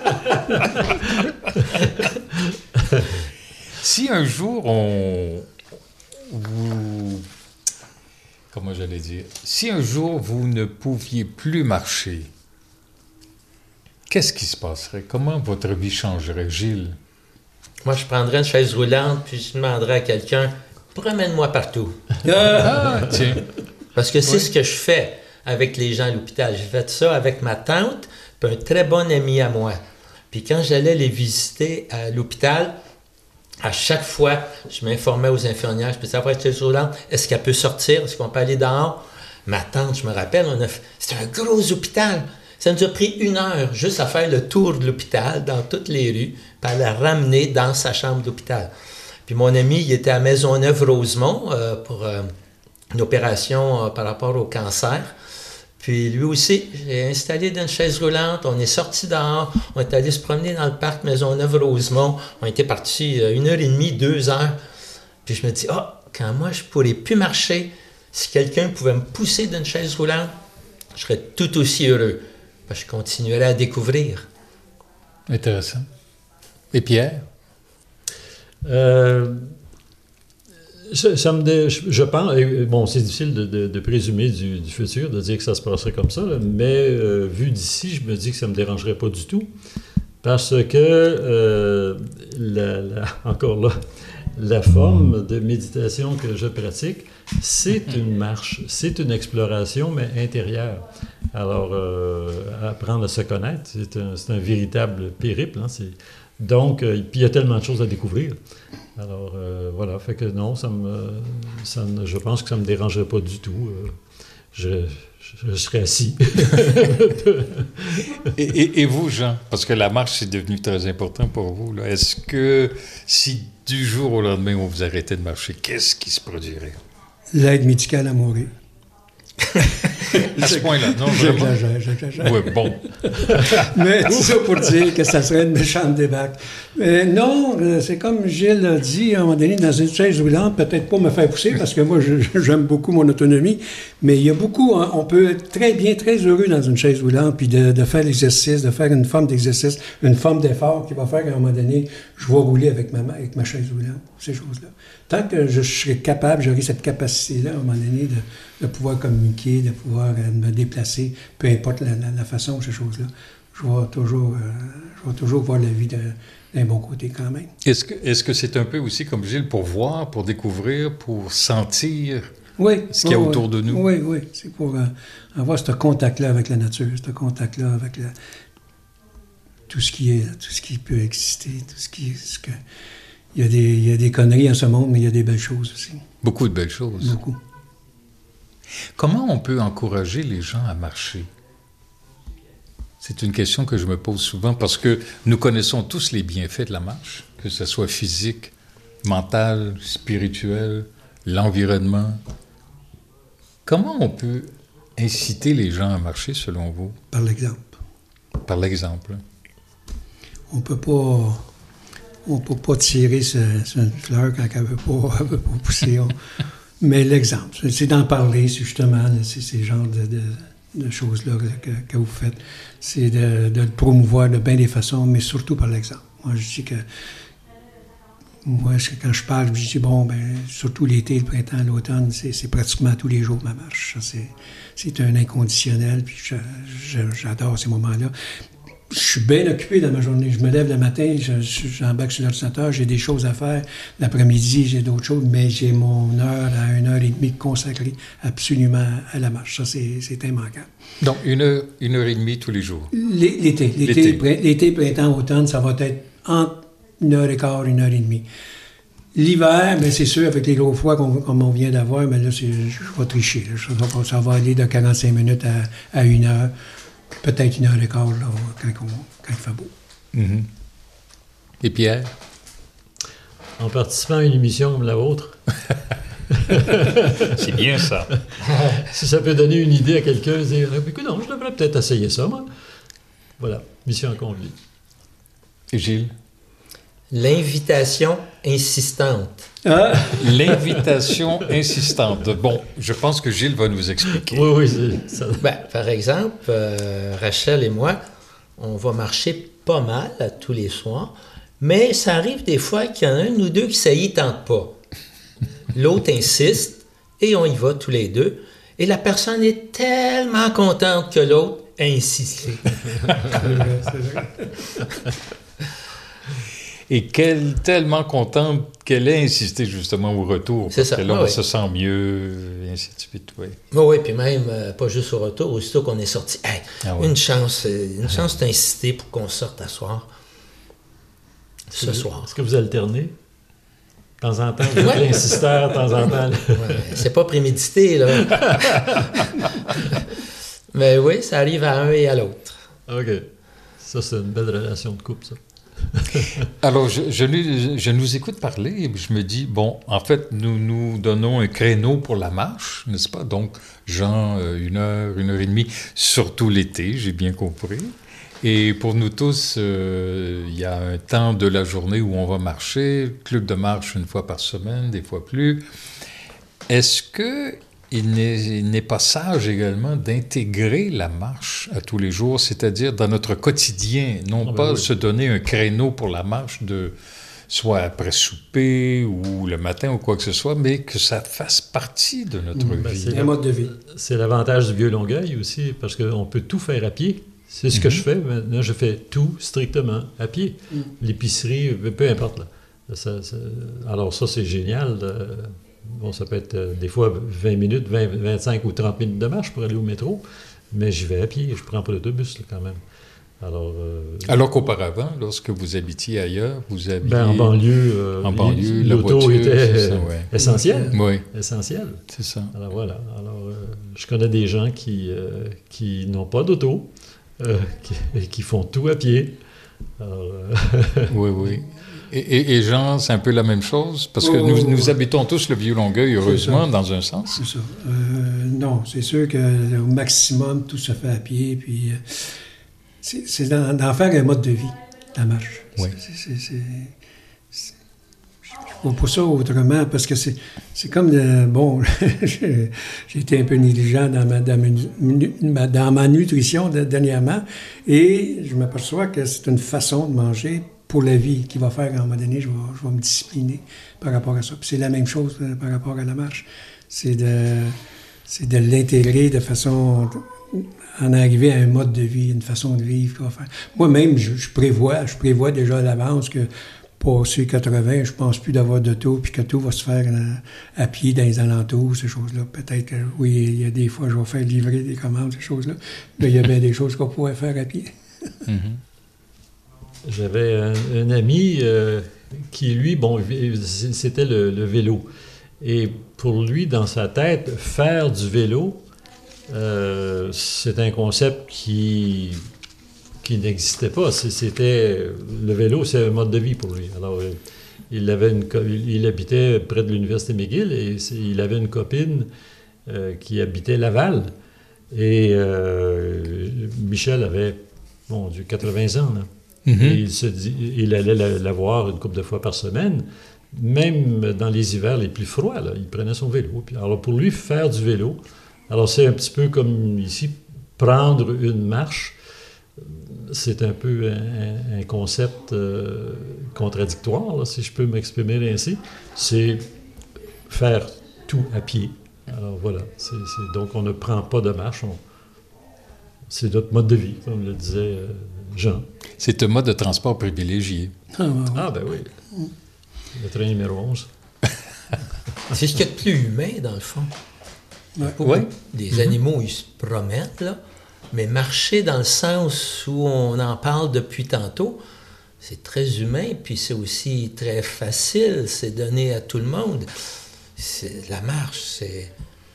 Si un jour on... Vous... Comment j'allais dire? Si un jour vous ne pouviez plus marcher, qu'est-ce qui se passerait? Comment votre vie changerait, Gilles? Moi, je prendrais une chaise roulante, puis je demanderais à quelqu'un, promène-moi partout. Ah, tiens. Parce que c'est Oui. ce que je fais avec les gens à l'hôpital. J'ai fait ça avec ma tante, puis un très bon ami à moi. Puis quand j'allais les visiter à l'hôpital, à chaque fois, je m'informais aux infirmières, je disais, après chaise roulante, est-ce qu'elle peut sortir? Est-ce qu'on peut aller dehors? Ma tante, je me rappelle, on a fait... c'était un gros hôpital. Ça nous a pris une heure juste à faire le tour de l'hôpital dans toutes les rues, puis à la ramener dans sa chambre d'hôpital. Puis mon ami, il était à Maisonneuve-Rosemont euh, pour euh, une opération euh, par rapport au cancer. Puis lui aussi, j'ai installé dans une chaise roulante, on est sorti dehors, on est allé se promener dans le parc Maisonneuve-Rosemont, on était partis euh, une heure et demie, deux heures. Puis je me dis, ah, oh, quand moi je pourrais plus marcher, si quelqu'un pouvait me pousser d'une chaise roulante, je serais tout aussi heureux. Parce que je continuerais à découvrir. Intéressant. Et Pierre? Euh, ça, ça me dé... je, je pense, et, bon, c'est difficile de, de, de présumer du, du futur, de dire que ça se passerait comme ça, là, mais euh, vu d'ici, je me dis que ça ne me dérangerait pas du tout, parce que, euh, la, la, encore là, la forme de méditation que je pratique, c'est une marche, c'est une exploration, mais intérieure. Alors, euh, apprendre à se connaître, c'est un, c'est un véritable périple. Hein, c'est... Donc, euh, puis il y a tellement de choses à découvrir. Alors, euh, voilà, fait que non, ça me, ça me, je pense que ça ne me dérangerait pas du tout. Euh, je, je, je serais assis. et, et, et vous, Jean? Parce que la marche, c'est devenu très important pour vous. Là. Est-ce que si du jour au lendemain, on vous arrêtait de marcher, qu'est-ce qui se produirait? L'aide médicale à mourir. À ce point-là, non, vraiment? J'exagère, j'exagère. Oui, bon. Mais tout ça pour dire que ça serait une méchante débâcle. Mais non, c'est comme Gilles a dit à un moment donné, dans une chaise roulante, peut-être pas me faire pousser, parce que moi, je, j'aime beaucoup mon autonomie, mais il y a beaucoup, hein, on peut être très bien, très heureux dans une chaise roulante, puis de, de faire l'exercice, de faire une forme d'exercice, une forme d'effort qui va faire qu'à un moment donné, je vais rouler avec ma, avec ma chaise roulante, ces choses-là. Tant que je serai capable, j'aurai cette capacité-là, à un moment donné, de, de pouvoir communiquer, de pouvoir euh, me déplacer, peu importe la, la, la façon, ces choses-là, je vais toujours, euh, je vais toujours voir la vie de, d'un bon côté quand même. Est-ce que, est-ce que c'est un peu aussi comme Gilles, pour voir, pour découvrir, pour sentir oui, ce qu'il y a oui, autour de nous? Oui, oui, c'est pour euh, avoir ce contact-là avec la nature, ce contact-là avec la, tout ce qui est, tout ce qui peut exister, tout ce qui est... Ce que, il y a des, il y a des conneries en ce monde, mais il y a des belles choses aussi. Beaucoup de belles choses. Beaucoup. Comment on peut encourager les gens à marcher? C'est une question que je me pose souvent parce que nous connaissons tous les bienfaits de la marche, que ce soit physique, mental, spirituel, l'environnement. Comment on peut inciter les gens à marcher selon vous? Par l'exemple. Par l'exemple. On peut pas... On ne peut pas tirer sur une fleur quand elle ne veut pas, elle veut pas pousser. On... Mais l'exemple, c'est d'en parler, c'est justement c'est ces genres de, de, de choses-là que, que vous faites. C'est de, de le promouvoir de bien des façons, mais surtout par l'exemple. Moi, je dis que... Moi, quand je parle, je dis, bon, ben surtout l'été, le printemps, l'automne, c'est, c'est pratiquement tous les jours ma marche. Ça, c'est, c'est un inconditionnel, puis je, je, j'adore ces moments-là. Je suis bien occupé dans ma journée. Je me lève le matin, je, je, j'embarque sur l'ordinateur, j'ai des choses à faire. L'après-midi, j'ai d'autres choses, mais j'ai mon heure à une heure et demie consacrée absolument à la marche. Ça, c'est, c'est immanquable. Donc, une heure, une heure et demie tous les jours? L'été. L'été, L'été. l'été, l'été printemps, automne, ça va être entre une heure et quart, une heure et demie. L'hiver, ben c'est sûr, avec les gros froids qu'on, comme on vient d'avoir, mais là, c'est, je vais tricher. Là. Ça, va, ça va aller de quarante-cinq minutes à, à une heure, peut-être une heure et quart, là, quand, on, quand il fait beau. Mm-hmm. Et Pierre? En participant à une émission comme la vôtre. C'est bien ça. Si ça peut donner une idée à quelqu'un, dire écoute, non, je devrais peut-être essayer ça, moi. Voilà, mission accomplie. Et Gilles? L'invitation insistante. Ah. L'invitation insistante. Bon, je pense que Gilles va nous expliquer. Oui, oui, c'est ça. Ben, par exemple, euh, Rachel et moi, on va marcher pas mal à tous les soirs, mais ça arrive des fois qu'il y en a un ou deux qui ça y tente pas. L'autre insiste et on y va tous les deux. Et la personne est tellement contente que l'autre a insisté. C'est vrai. Et qu'elle tellement contente qu'elle ait insisté justement au retour. C'est parce ça. que là, Ah on oui. se sent mieux, et ainsi de suite. Oui. Oui, oui, puis même, euh, pas juste au retour, aussitôt qu'on est sorti. Hey, Ah oui. Une chance, euh, une chance d'insister pour qu'on sorte à soir. Ce soir. Est-ce que vous alternez? De temps en temps, vous êtes Ouais. l'insisteur, de temps en temps. Ouais, c'est pas prémédité, là. Mais oui, ça arrive à un et à l'autre. OK. Ça, c'est une belle relation de couple, ça. Alors, je, je, lui- je nous écoute parler et je me dis, bon, en fait, nous nous donnons un créneau pour la marche, n'est-ce pas? Donc, genre, euh, une heure, une heure et demie, surtout l'été, j'ai bien compris. Et pour nous tous, euh, il y a un temps de la journée où on va marcher, club de marche une fois par semaine, des fois plus. Est-ce que il n'est, il n'est pas sage également d'intégrer la marche à tous les jours, c'est-à-dire dans notre quotidien, non Ah ben pas oui. se donner un créneau pour la marche, de, soit après souper ou le matin ou quoi que ce soit, mais que ça fasse partie de notre Ben, vie. c'est Un mode de vie. C'est l'avantage du Vieux-Longueuil aussi, parce qu'on peut tout faire à pied. C'est ce que je fais. Maintenant, je fais tout strictement à pied. Mm. L'épicerie, peu peu importe. Là. Ça, ça- alors ça, c'est génial. euh, Bon, ça peut être euh, des fois vingt minutes, vingt, vingt-cinq ou trente minutes de marche pour aller au métro, mais j'y vais à pied, je prends pas l'autobus là, quand même. Alors, euh, Alors qu'auparavant, lorsque vous habitiez ailleurs, vous aviez... ben, en banlieue, euh, En banlieue, la l'auto voiture, était c'est ça, euh, ouais. essentiel. Oui, Essentiel. c'est ça. Alors voilà. Alors, euh, je connais des gens qui, euh, qui n'ont pas d'auto, euh, qui, et qui font tout à pied. Alors, euh, Oui, oui. Et, et, et Jean, c'est un peu la même chose, parce que Oh, nous, oh, nous oh. habitons tous le Vieux-Longueuil, heureusement, ça. dans un sens. C'est ça. Euh, non, c'est sûr qu'au maximum, tout se fait à pied. Puis, euh, c'est, c'est d'en, d'en faire un mode de vie, la marche. Oui. C'est, c'est, c'est, c'est- je vois pas ça autrement, parce que c'est, c'est comme, de, bon, j'ai j'ai été un peu négligent dans ma, dans ma, nu- ma- dans ma nutrition de- dernièrement, et je m'aperçois que c'est une façon de manger pour la vie qui va faire qu'à un moment donné, je vais, je vais me discipliner par rapport à ça. Puis c'est la même chose euh, par rapport à la marche. C'est de, c'est de l'intégrer de façon... en arriver à un mode de vie, une façon de vivre qu'on va faire. Moi-même, je, je prévois, je prévois déjà à l'avance que passé quatre-vingts, je pense plus d'avoir d'auto, puis que tout va se faire euh, à pied dans les alentours, ces choses-là. Peut-être que, oui, il y a des fois, je vais faire livrer des commandes, ces choses-là. Mais il y a bien des choses qu'on pourrait faire à pied. Mhm. J'avais un, un ami euh, qui, lui, bon, c'était le, le vélo. Et pour lui, dans sa tête, faire du vélo, euh, c'est un concept qui, qui n'existait pas. C'était, le vélo, c'est un mode de vie pour lui. Alors, euh, il, avait une, il habitait près de l'Université McGill et il avait une copine euh, qui habitait Laval. Et euh, Michel avait, bon Dieu, quatre-vingts ans, là. Mhm. Et il, se dit, il allait la, la voir une couple de fois par semaine, même dans les hivers les plus froids. Là, il prenait son vélo. Puis, alors, pour lui, faire du vélo, alors c'est un petit peu comme ici, prendre une marche, c'est un peu un, un concept euh, contradictoire, là, si je peux m'exprimer ainsi. C'est faire tout à pied. Alors voilà, c'est, c'est, donc on ne prend pas de marche, on, c'est notre mode de vie, comme le disait euh, Jean. C'est un mode de transport privilégié. Ah, ouais, ouais. Ah, ben oui. Le train numéro onze. C'est ce qu'il y a de plus humain, dans le fond. Ouais. Pour Ouais. des animaux, ils se promènent, là, mais marcher dans le sens où on en parle depuis tantôt, c'est très humain, puis c'est aussi très facile, c'est donné à tout le monde. C'est, la marche, c'est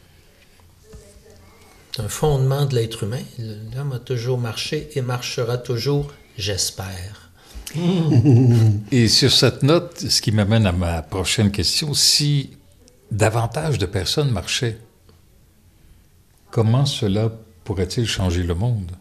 un fondement de l'être humain. L'homme a toujours marché et marchera toujours, j'espère. Et sur cette note, ce qui m'amène à ma prochaine question, si davantage de personnes marchaient, comment cela pourrait-il changer le monde?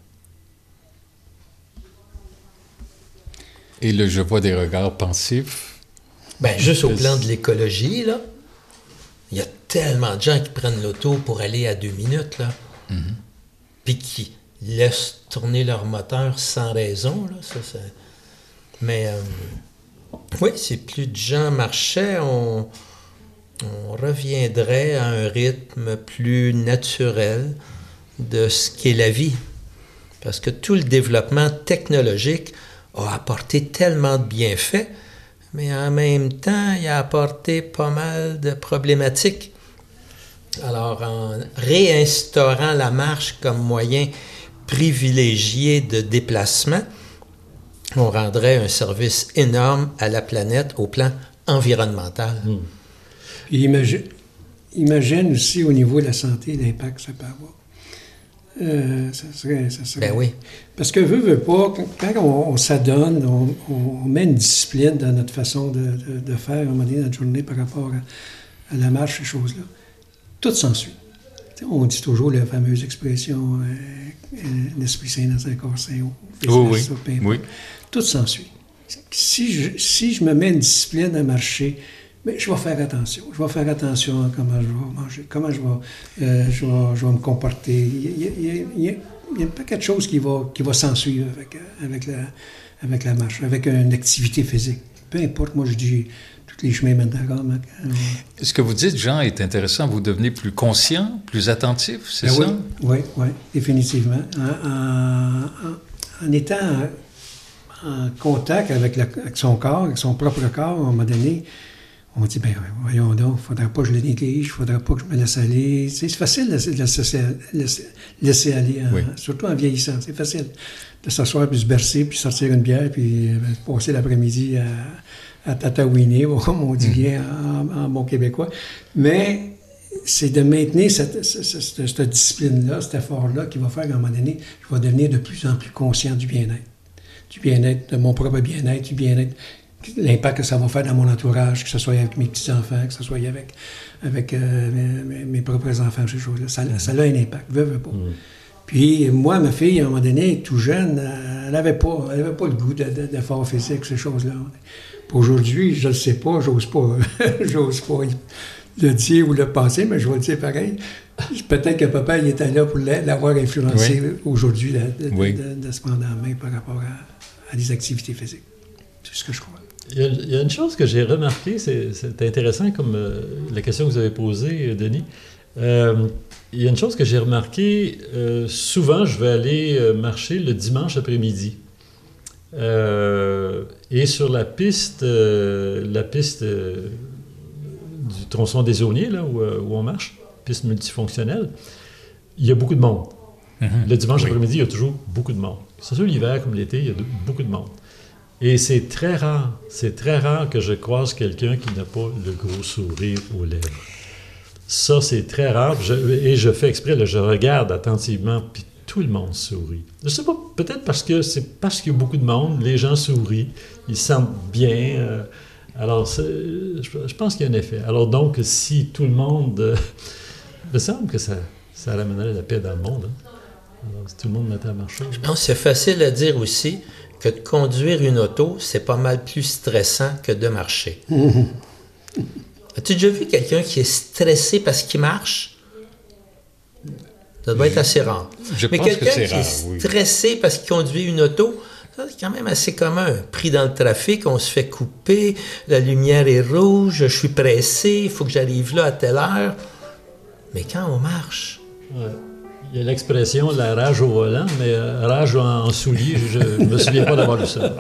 Et là, je vois des regards pensifs. Ben, juste au plan de l'écologie, là, il y a tellement de gens qui prennent l'auto pour aller à deux minutes, là, mm-hmm. puis qui laissent tourner leur moteur sans raison, là, ça, ça... Mais, euh, oui, si plus de gens marchaient, on, on reviendrait à un rythme plus naturel de ce qu'est la vie. Parce que tout le développement technologique a apporté tellement de bienfaits, mais en même temps, il a apporté pas mal de problématiques. Alors, en réinstaurant la marche comme moyen privilégié de déplacement, on rendrait un service énorme à la planète au plan environnemental. Mmh. Puis imagine, imagine aussi au niveau de la santé l'impact que ça peut avoir. Euh, ça serait, ça serait... Ben oui. Parce que veut, veut pas, quand on, on s'adonne, on, on met une discipline dans notre façon de, de, de faire à un moment donné dans notre journée par rapport à, à la marche, ces choses-là, tout s'ensuit. T'sais, on dit toujours la fameuse expression euh, « l'esprit sain dans un corps sain ». Oh, oui, ça, oui. Tout s'ensuit. Si je, si je me mets une discipline à marcher, bien, je vais faire attention. Je vais faire attention à comment je vais manger, comment je vais, euh, je vais, je vais me comporter. Il y a, il y a, il y a, il y a pas quelque chose qui va, qui va s'ensuivre avec, avec, la, avec la marche, avec une activité physique. Peu importe, moi je dis tous les chemins mènent à Rome. Ce que vous dites, Jean, est intéressant. Vous devenez plus conscient, plus attentif, c'est ben ça? Oui, oui, oui, définitivement. En, en, en, en étant en contact avec, la, avec son corps, avec son propre corps, à un moment donné, on dit, ben voyons donc, il ne faudrait pas que je le néglige, il ne faudrait pas que je me laisse aller. C'est facile de laisser, laisser, laisser aller, hein, oui. Surtout en vieillissant. C'est facile de s'asseoir, puis se bercer, puis sortir une bière, puis ben, passer l'après-midi à, à tatouiner, comme on dit bien mm. en, en bon québécois. Mais c'est de maintenir cette, cette, cette, cette discipline-là, cet effort-là, qui va faire qu'à un moment donné, je vais devenir de plus en plus conscient du bien-être. Du bien-être, de mon propre bien-être, du bien-être, l'impact que ça va faire dans mon entourage, que ce soit avec mes petits-enfants, que ce soit avec, avec euh, mes, mes propres enfants, ces choses-là. Ça, ça a un impact, veut, veut pas. Mm. Puis moi, ma fille, à un moment donné, tout jeune, elle n'avait pas, elle avait pas le goût de, de, d'effort physique, ces choses-là. Pour aujourd'hui, je ne le sais pas, j'ose pas, j'ose pas le dire ou le penser, mais je vais le dire pareil. Peut-être que papa, il était là pour l'avoir influencé oui. aujourd'hui, de, de, oui. de, de, de se prendre en main par rapport à, à des activités physiques. C'est ce que je crois. Il y a, il y a une chose que j'ai remarquée, c'est, c'est intéressant comme euh, la question que vous avez posée, Denis. Euh, il y a une chose que j'ai remarquée, euh, souvent je vais aller euh, marcher le dimanche après-midi. Euh, et sur la piste, euh, la piste euh, du tronçon des Aulniers, là, où, où on marche, piste multifonctionnelle, il y a beaucoup de monde. Mm-hmm. Le dimanche oui. après-midi, il y a toujours beaucoup de monde. C'est sûr, l'hiver comme l'été, il y a de, beaucoup de monde. Et c'est très rare, c'est très rare que je croise quelqu'un qui n'a pas le gros sourire aux lèvres. Ça, c'est très rare. Je, et je fais exprès, là, je regarde attentivement, puis tout le monde sourit. Je sais pas, peut-être parce que c'est parce qu'il y a beaucoup de monde, les gens sourient, ils se sentent bien. Euh, alors, c'est, je, je pense qu'il y a un effet. Alors donc, si tout le monde... Euh, il me semble que ça, ça ramènerait la paix dans le monde. Hein? Alors, si tout le monde mettait à marcher... Je pense que c'est facile à dire aussi que de conduire une auto, c'est pas mal plus stressant que de marcher. As-tu déjà vu quelqu'un qui est stressé parce qu'il marche? Ça doit être assez rare. Je Mais pense quelqu'un que c'est qui rare, est stressé oui. parce qu'il conduit une auto, ça, c'est quand même assez commun. Pris dans le trafic, on se fait couper, la lumière est rouge, je suis pressé, il faut que j'arrive là à telle heure. Mais quand on marche... Ouais. Il y a l'expression la rage au volant, mais euh, rage en, en soulier, je ne me souviens pas d'avoir lu ça.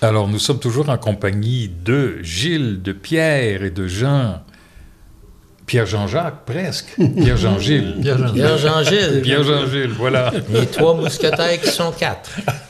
Alors, nous sommes toujours en compagnie de Gilles, de Pierre et de Jean. Pierre-Jean-Jacques, presque. Pierre-Jean-Gilles. Pierre-Jean- Pierre-Jean-Gilles. Pierre-Jean-Gilles, voilà. Les trois mousquetaires qui sont quatre.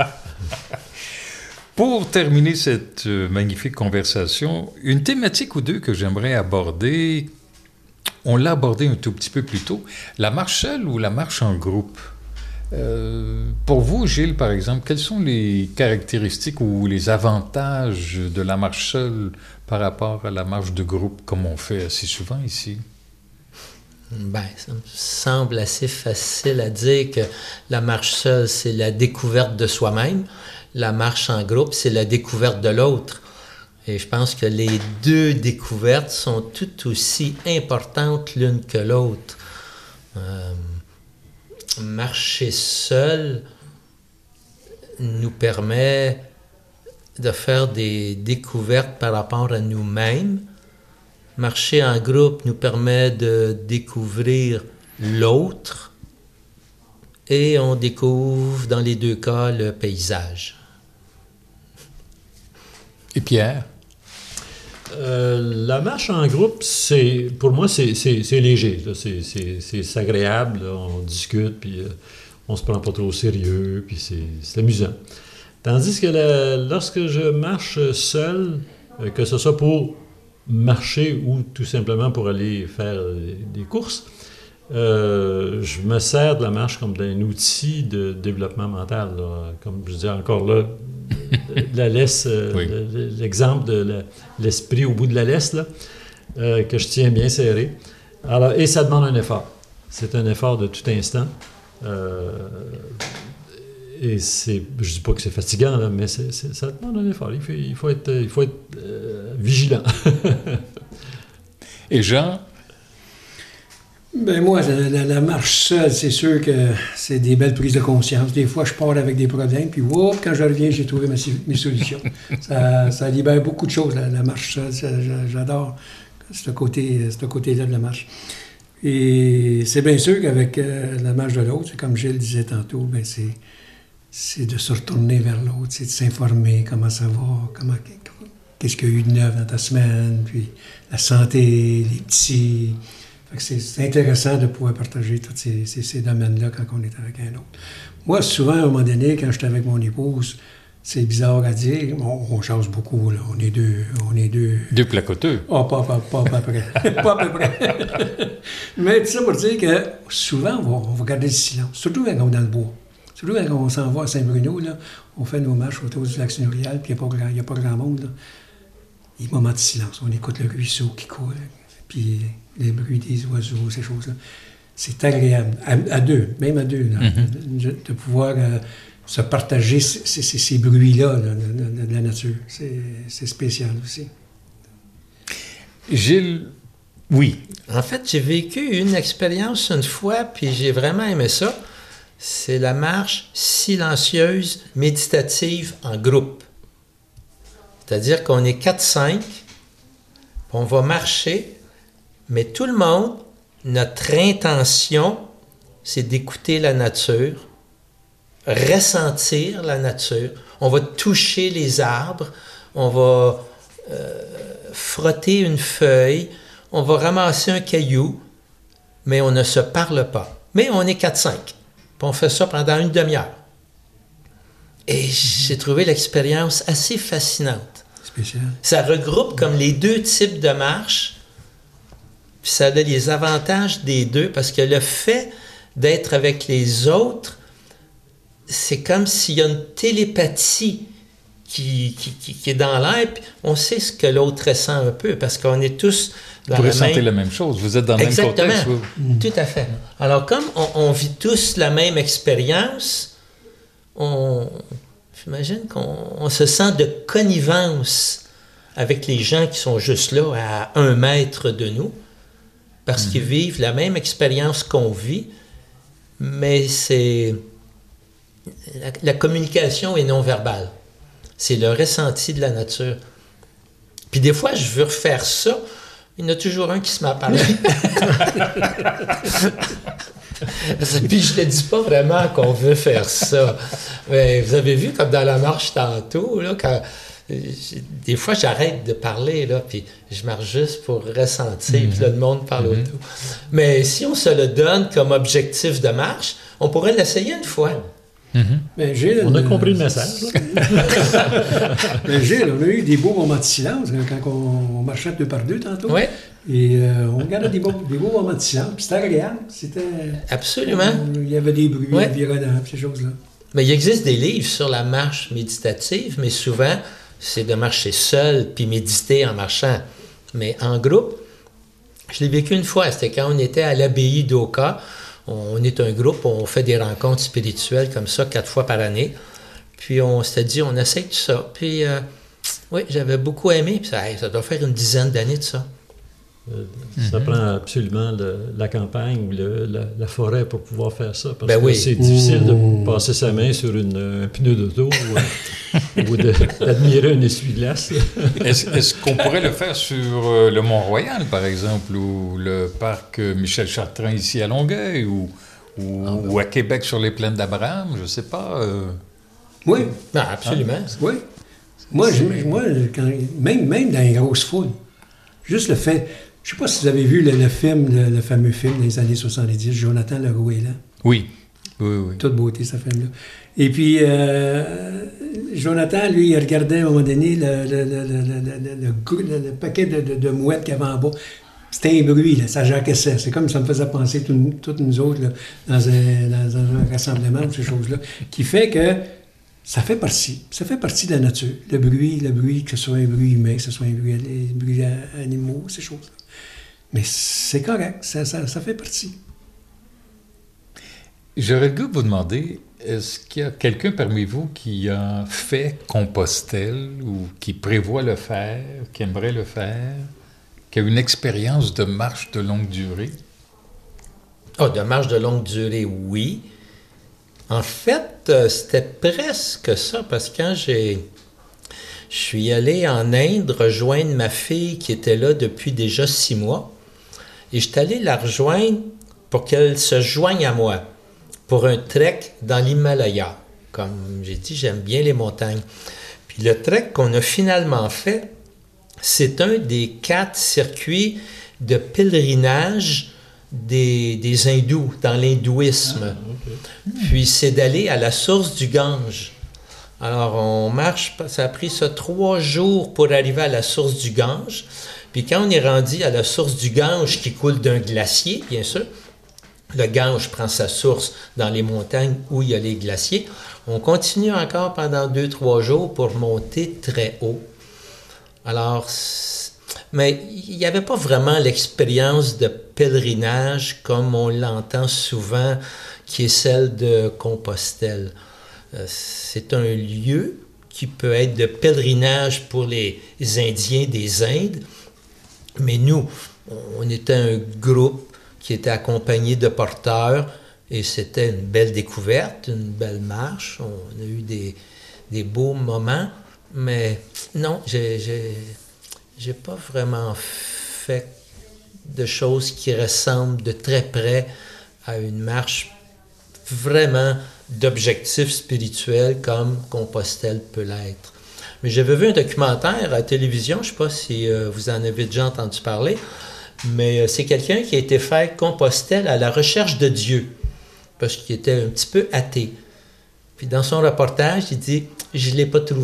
Pour terminer cette euh, magnifique conversation, une thématique ou deux que j'aimerais aborder, on l'a abordé un tout petit peu plus tôt, la marche seule ou la marche en groupe. Euh, pour vous, Gilles, par exemple, quelles sont les caractéristiques ou les avantages de la marche seule par rapport à la marche de groupe, comme on fait assez souvent ici? Ben, ça me semble assez facile à dire que la marche seule, c'est la découverte de soi-même. La marche en groupe, c'est la découverte de l'autre. Et je pense que les deux découvertes sont tout aussi importantes l'une que l'autre. Euh, marcher seul nous permet de faire des découvertes par rapport à nous-mêmes. Marcher en groupe nous permet de découvrir l'autre et on découvre dans les deux cas le paysage. Et Pierre? Euh, la marche en groupe, c'est pour moi, c'est, c'est, c'est léger. Là. C'est, c'est, c'est agréable. Là. On discute, puis euh, on se prend pas trop au sérieux, puis c'est, c'est amusant. Tandis que la, lorsque je marche seul, euh, que ce soit pour marcher ou tout simplement pour aller faire euh, des courses, euh, je me sers de la marche comme d'un outil de développement mental. Là. Comme je disais encore là, la laisse, euh, Oui. le- l'exemple de la- l'esprit au bout de la laisse, là, euh, que je tiens bien serré. Alors, et ça demande un effort. C'est un effort de tout instant. Euh, et c'est, je ne dis pas que c'est fatigant, là, mais c'est, c'est- ça demande un effort. Il faut, il faut être, il faut être euh, vigilant. Et Jean? Ben moi, la, la- la marche seule, c'est sûr que c'est des belles prises de conscience. Des fois, je pars avec des problèmes, puis whoop, quand je reviens, j'ai trouvé ma si- mes solutions. ça, ça libère beaucoup de choses, la, la marche seule. Ça, j'a- j'adore ce, côté, ce côté-là de la marche. Et c'est bien sûr qu'avec euh, la marche de l'autre, c'est comme Gilles disait tantôt, ben c'est, c'est de se retourner vers l'autre, c'est de s'informer comment ça va, comment, qu'est-ce qu'il y a eu de neuf dans ta semaine, puis la santé, les petits. Fait que c'est, c'est intéressant de pouvoir partager tous ces, ces, ces domaines-là quand on est avec un autre. Moi, souvent, à un moment donné, quand j'étais avec mon épouse, c'est bizarre à dire, on, on change beaucoup, là. On est deux. On est deux. Deux placoteux. Ah, pas, pas, pas, pas à peu près. Pas à peu près. Mais tout ça pour dire que souvent, on va, on va garder le silence. Surtout quand on est dans le bois. Surtout quand on s'en va à Saint-Bruno, là, on fait nos marches autour du lac Saint-Urial, puis il n'y a, pas grand- il y a pas grand monde. Là. Il y a des moments de silence. On écoute le ruisseau qui coule, puis les bruits des oiseaux, ces choses-là. C'est agréable. À, à deux, même à deux, là, Mhm. de, de pouvoir euh, se partager ces, ces- ces- ces bruits-là là, de, de- de la nature. C'est, c'est spécial aussi. Gilles, oui. En fait, j'ai vécu une expérience une fois, puis j'ai vraiment aimé ça. C'est la marche silencieuse, méditative en groupe. C'est-à-dire qu'on est quatre cinq, on va marcher, mais tout le monde, notre intention, c'est d'écouter la nature, ressentir la nature. On va toucher les arbres, on va euh, frotter une feuille, on va ramasser un caillou, mais on ne se parle pas. Mais on est quatre cinq. Puis on fait ça pendant une demi-heure. Et j'ai trouvé l'expérience assez fascinante. Spécial. Ça regroupe comme les deux types de marches, puis ça a les avantages des deux, parce que le fait d'être avec les autres, c'est comme s'il y a une télépathie qui, qui, qui, qui est dans l'air, puis on sait ce que l'autre ressent un peu, parce qu'on est tous dans Vous la ressentez même... la même chose. Vous êtes dans le Exactement. même contexte. Vous. Tout à fait. Alors, comme on, on vit tous la même expérience, on, j'imagine qu'on on se sent de connivence avec les gens qui sont juste là, à un mètre de nous, parce mm-hmm. qu'ils vivent la même expérience qu'on vit, mais c'est... La, la communication est non verbale. C'est le ressenti de la nature. Puis des fois, je veux refaire ça, il y en a toujours un qui se met à parler. Puis je ne dis pas vraiment qu'on veut faire ça. Mais vous avez vu, comme dans la marche tantôt, là, quand des fois, j'arrête de parler, là, puis je marche juste pour ressentir, mm-hmm. puis là, le monde parle mm-hmm. autour. Mais si on se le donne comme objectif de marche, on pourrait l'essayer une fois. Mm-hmm. Mais Gilles, on a euh, compris le message. Mais Gilles, on a eu des beaux moments de silence quand on, on marchait deux par deux tantôt. Oui. Et euh, on regardait des beaux, des beaux moments de silence. Puis c'était agréable. C'était, Absolument. Euh, il y avait des bruits oui. environnants, ces choses-là. Mais il existe des livres sur la marche méditative, mais souvent, c'est de marcher seul puis méditer en marchant. Mais en groupe, je l'ai vécu une fois. C'était quand on était à l'abbaye d'Oka. On est un groupe, on fait des rencontres spirituelles comme ça quatre fois par année. Puis on s'était dit, on essaye tout ça. Puis euh, oui, j'avais beaucoup aimé. Puis ça, ça doit faire une dizaine d'années de ça. Euh, ça mm-hmm. prend absolument le, la campagne ou le, la, la forêt pour pouvoir faire ça. Parce ben que oui. c'est difficile de passer sa main sur une, un pneu d'auto ou, ou de, d'admirer un essuie-glace. Est-ce, est-ce qu'on pourrait le faire sur euh, le Mont-Royal, par exemple, ou le parc Michel-Chartrand ici à Longueuil, ou, ou, ah ben. ou à Québec sur les plaines d'Abraham, je ne sais pas. Euh... Oui. Ah, absolument. Ah, oui. Moi, je, moi quand, même, même dans les grosses foules, juste le fait... Je ne sais pas si vous avez vu le, le film, le, le fameux film des années soixante-dix, Jonathan Leroux est là. Oui, oui, oui. Toute beauté, ce film-là. Et puis, euh, Jonathan, lui, il regardait à un moment donné le, le, le, le, le, le, le paquet de, de, de mouettes qu'il y avait en bas. C'était un bruit, là, ça jacassait. C'est comme ça me faisait penser toutes tout nous autres là, dans, un, dans un rassemblement, ces choses-là, qui fait que ça fait partie. Ça fait partie de la nature. Le bruit, le bruit, que ce soit un bruit humain, que ce soit un bruit, un bruit animaux, ces choses-là. Mais c'est correct, ça, ça, ça fait partie. J'aurais le goût de vous demander, est-ce qu'il y a quelqu'un parmi vous qui a fait Compostelle ou qui prévoit le faire, qui aimerait le faire, qui a une expérience de marche de longue durée? Ah, oh, de marche de longue durée, oui. En fait, euh, c'était presque ça, parce que quand j'ai... Je suis allé en Inde rejoindre ma fille qui était là depuis déjà six mois. Et je suis allé la rejoindre pour qu'elle se joigne à moi pour un trek dans l'Himalaya. Comme j'ai dit, j'aime bien les montagnes. Puis le trek qu'on a finalement fait, c'est un des quatre circuits de pèlerinage des, des hindous, dans l'hindouisme. Ah, okay. Puis c'est d'aller à la source du Gange. Alors, on marche, ça a pris ça trois jours pour arriver à la source du Gange. Puis quand on est rendu à la source du Gange qui coule d'un glacier, bien sûr, le Gange prend sa source dans les montagnes où il y a les glaciers. On continue encore pendant deux, trois jours pour monter très haut. Alors, mais il n'y avait pas vraiment l'expérience de pèlerinage comme on l'entend souvent, qui est celle de Compostelle. C'est un lieu qui peut être de pèlerinage pour les Indiens des Indes, mais nous, on était un groupe qui était accompagné de porteurs et c'était une belle découverte, une belle marche. On a eu des, des beaux moments, mais non, j'ai, j'ai, j'ai pas vraiment fait de choses qui ressemblent de très près à une marche vraiment d'objectifs spirituels comme Compostelle peut l'être. Mais j'avais vu un documentaire à la télévision, je ne sais pas si euh, vous en avez déjà entendu parler, mais euh, c'est quelqu'un qui a été faire Compostelle à la recherche de Dieu, parce qu'il était un petit peu athée. Puis dans son reportage, il dit « Je ne l'ai pas trouvé ».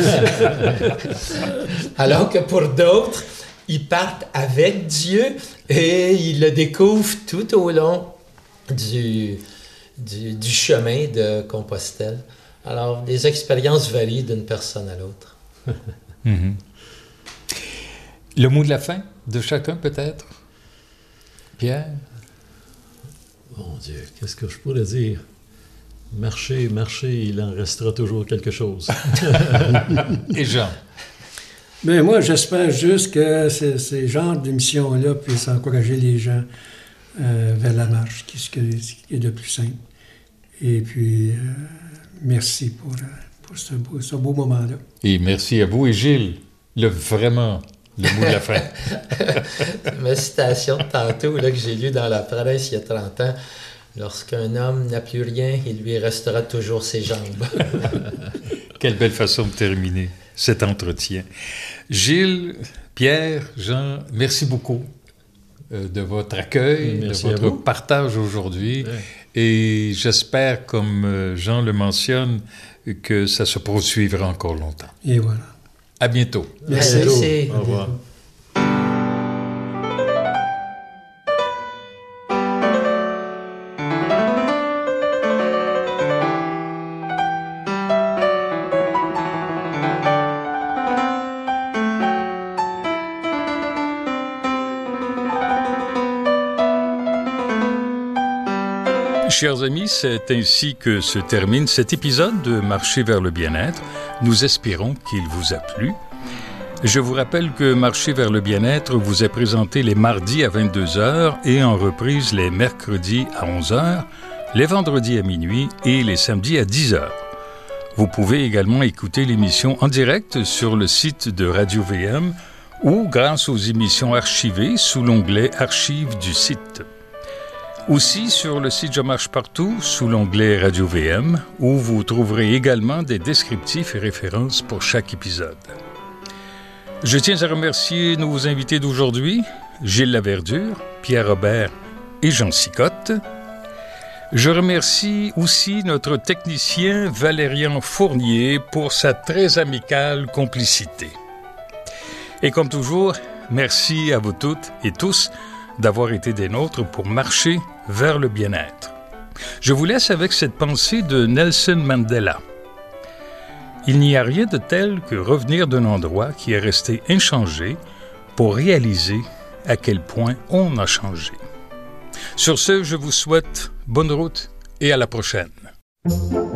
Alors que pour d'autres, ils partent avec Dieu et ils le découvrent tout au long du... Du, du chemin de Compostelle. Alors, les expériences varient d'une personne à l'autre. Mm-hmm. Le mot de la fin de chacun, peut-être? Pierre? Mon Dieu, qu'est-ce que je pourrais dire? Marcher, marcher, il en restera toujours quelque chose. Et Jean? Bien, moi, j'espère juste que ces, ces genres d'émissions-là puissent encourager les gens euh, vers la marche, qui, qui est de plus simple. Et puis, euh, merci pour, pour ce, beau, ce beau moment-là. Et merci à vous. Et Gilles, le, vraiment, le mot de la fin. Ma citation de tantôt là, que j'ai lue dans la presse il y a trente ans, « Lorsqu'un homme n'a plus rien, il lui restera toujours ses jambes. » Quelle belle façon de terminer cet entretien. Gilles, Pierre, Jean, merci beaucoup euh, de votre accueil, merci de votre partage aujourd'hui. Ouais. Et j'espère, comme Jean le mentionne, que ça se poursuivra encore longtemps. Et voilà. À bientôt. Merci. Merci. Au revoir. Chers amis, c'est ainsi que se termine cet épisode de Marcher vers le bien-être. Nous espérons qu'il vous a plu. Je vous rappelle que Marcher vers le bien-être vous est présenté les mardis à vingt-deux heures et en reprise les mercredis à onze heures, les vendredis à minuit et les samedis à dix heures. Vous pouvez également écouter l'émission en direct sur le site de Radio V M ou grâce aux émissions archivées sous l'onglet Archives du site. Aussi sur le site Je marche partout, sous l'onglet Radio V M, où vous trouverez également des descriptifs et références pour chaque épisode. Je tiens à remercier nos invités d'aujourd'hui, Gilles Laverdure, Pierre Robert et Jean Sicotte. Je remercie aussi notre technicien Valérian Fournier pour sa très amicale complicité. Et comme toujours, merci à vous toutes et tous d'avoir été des nôtres pour marcher vers le bien-être. Je vous laisse avec cette pensée de Nelson Mandela. Il n'y a rien de tel que revenir d'un endroit qui est resté inchangé pour réaliser à quel point on a changé. Sur ce, je vous souhaite bonne route et à la prochaine.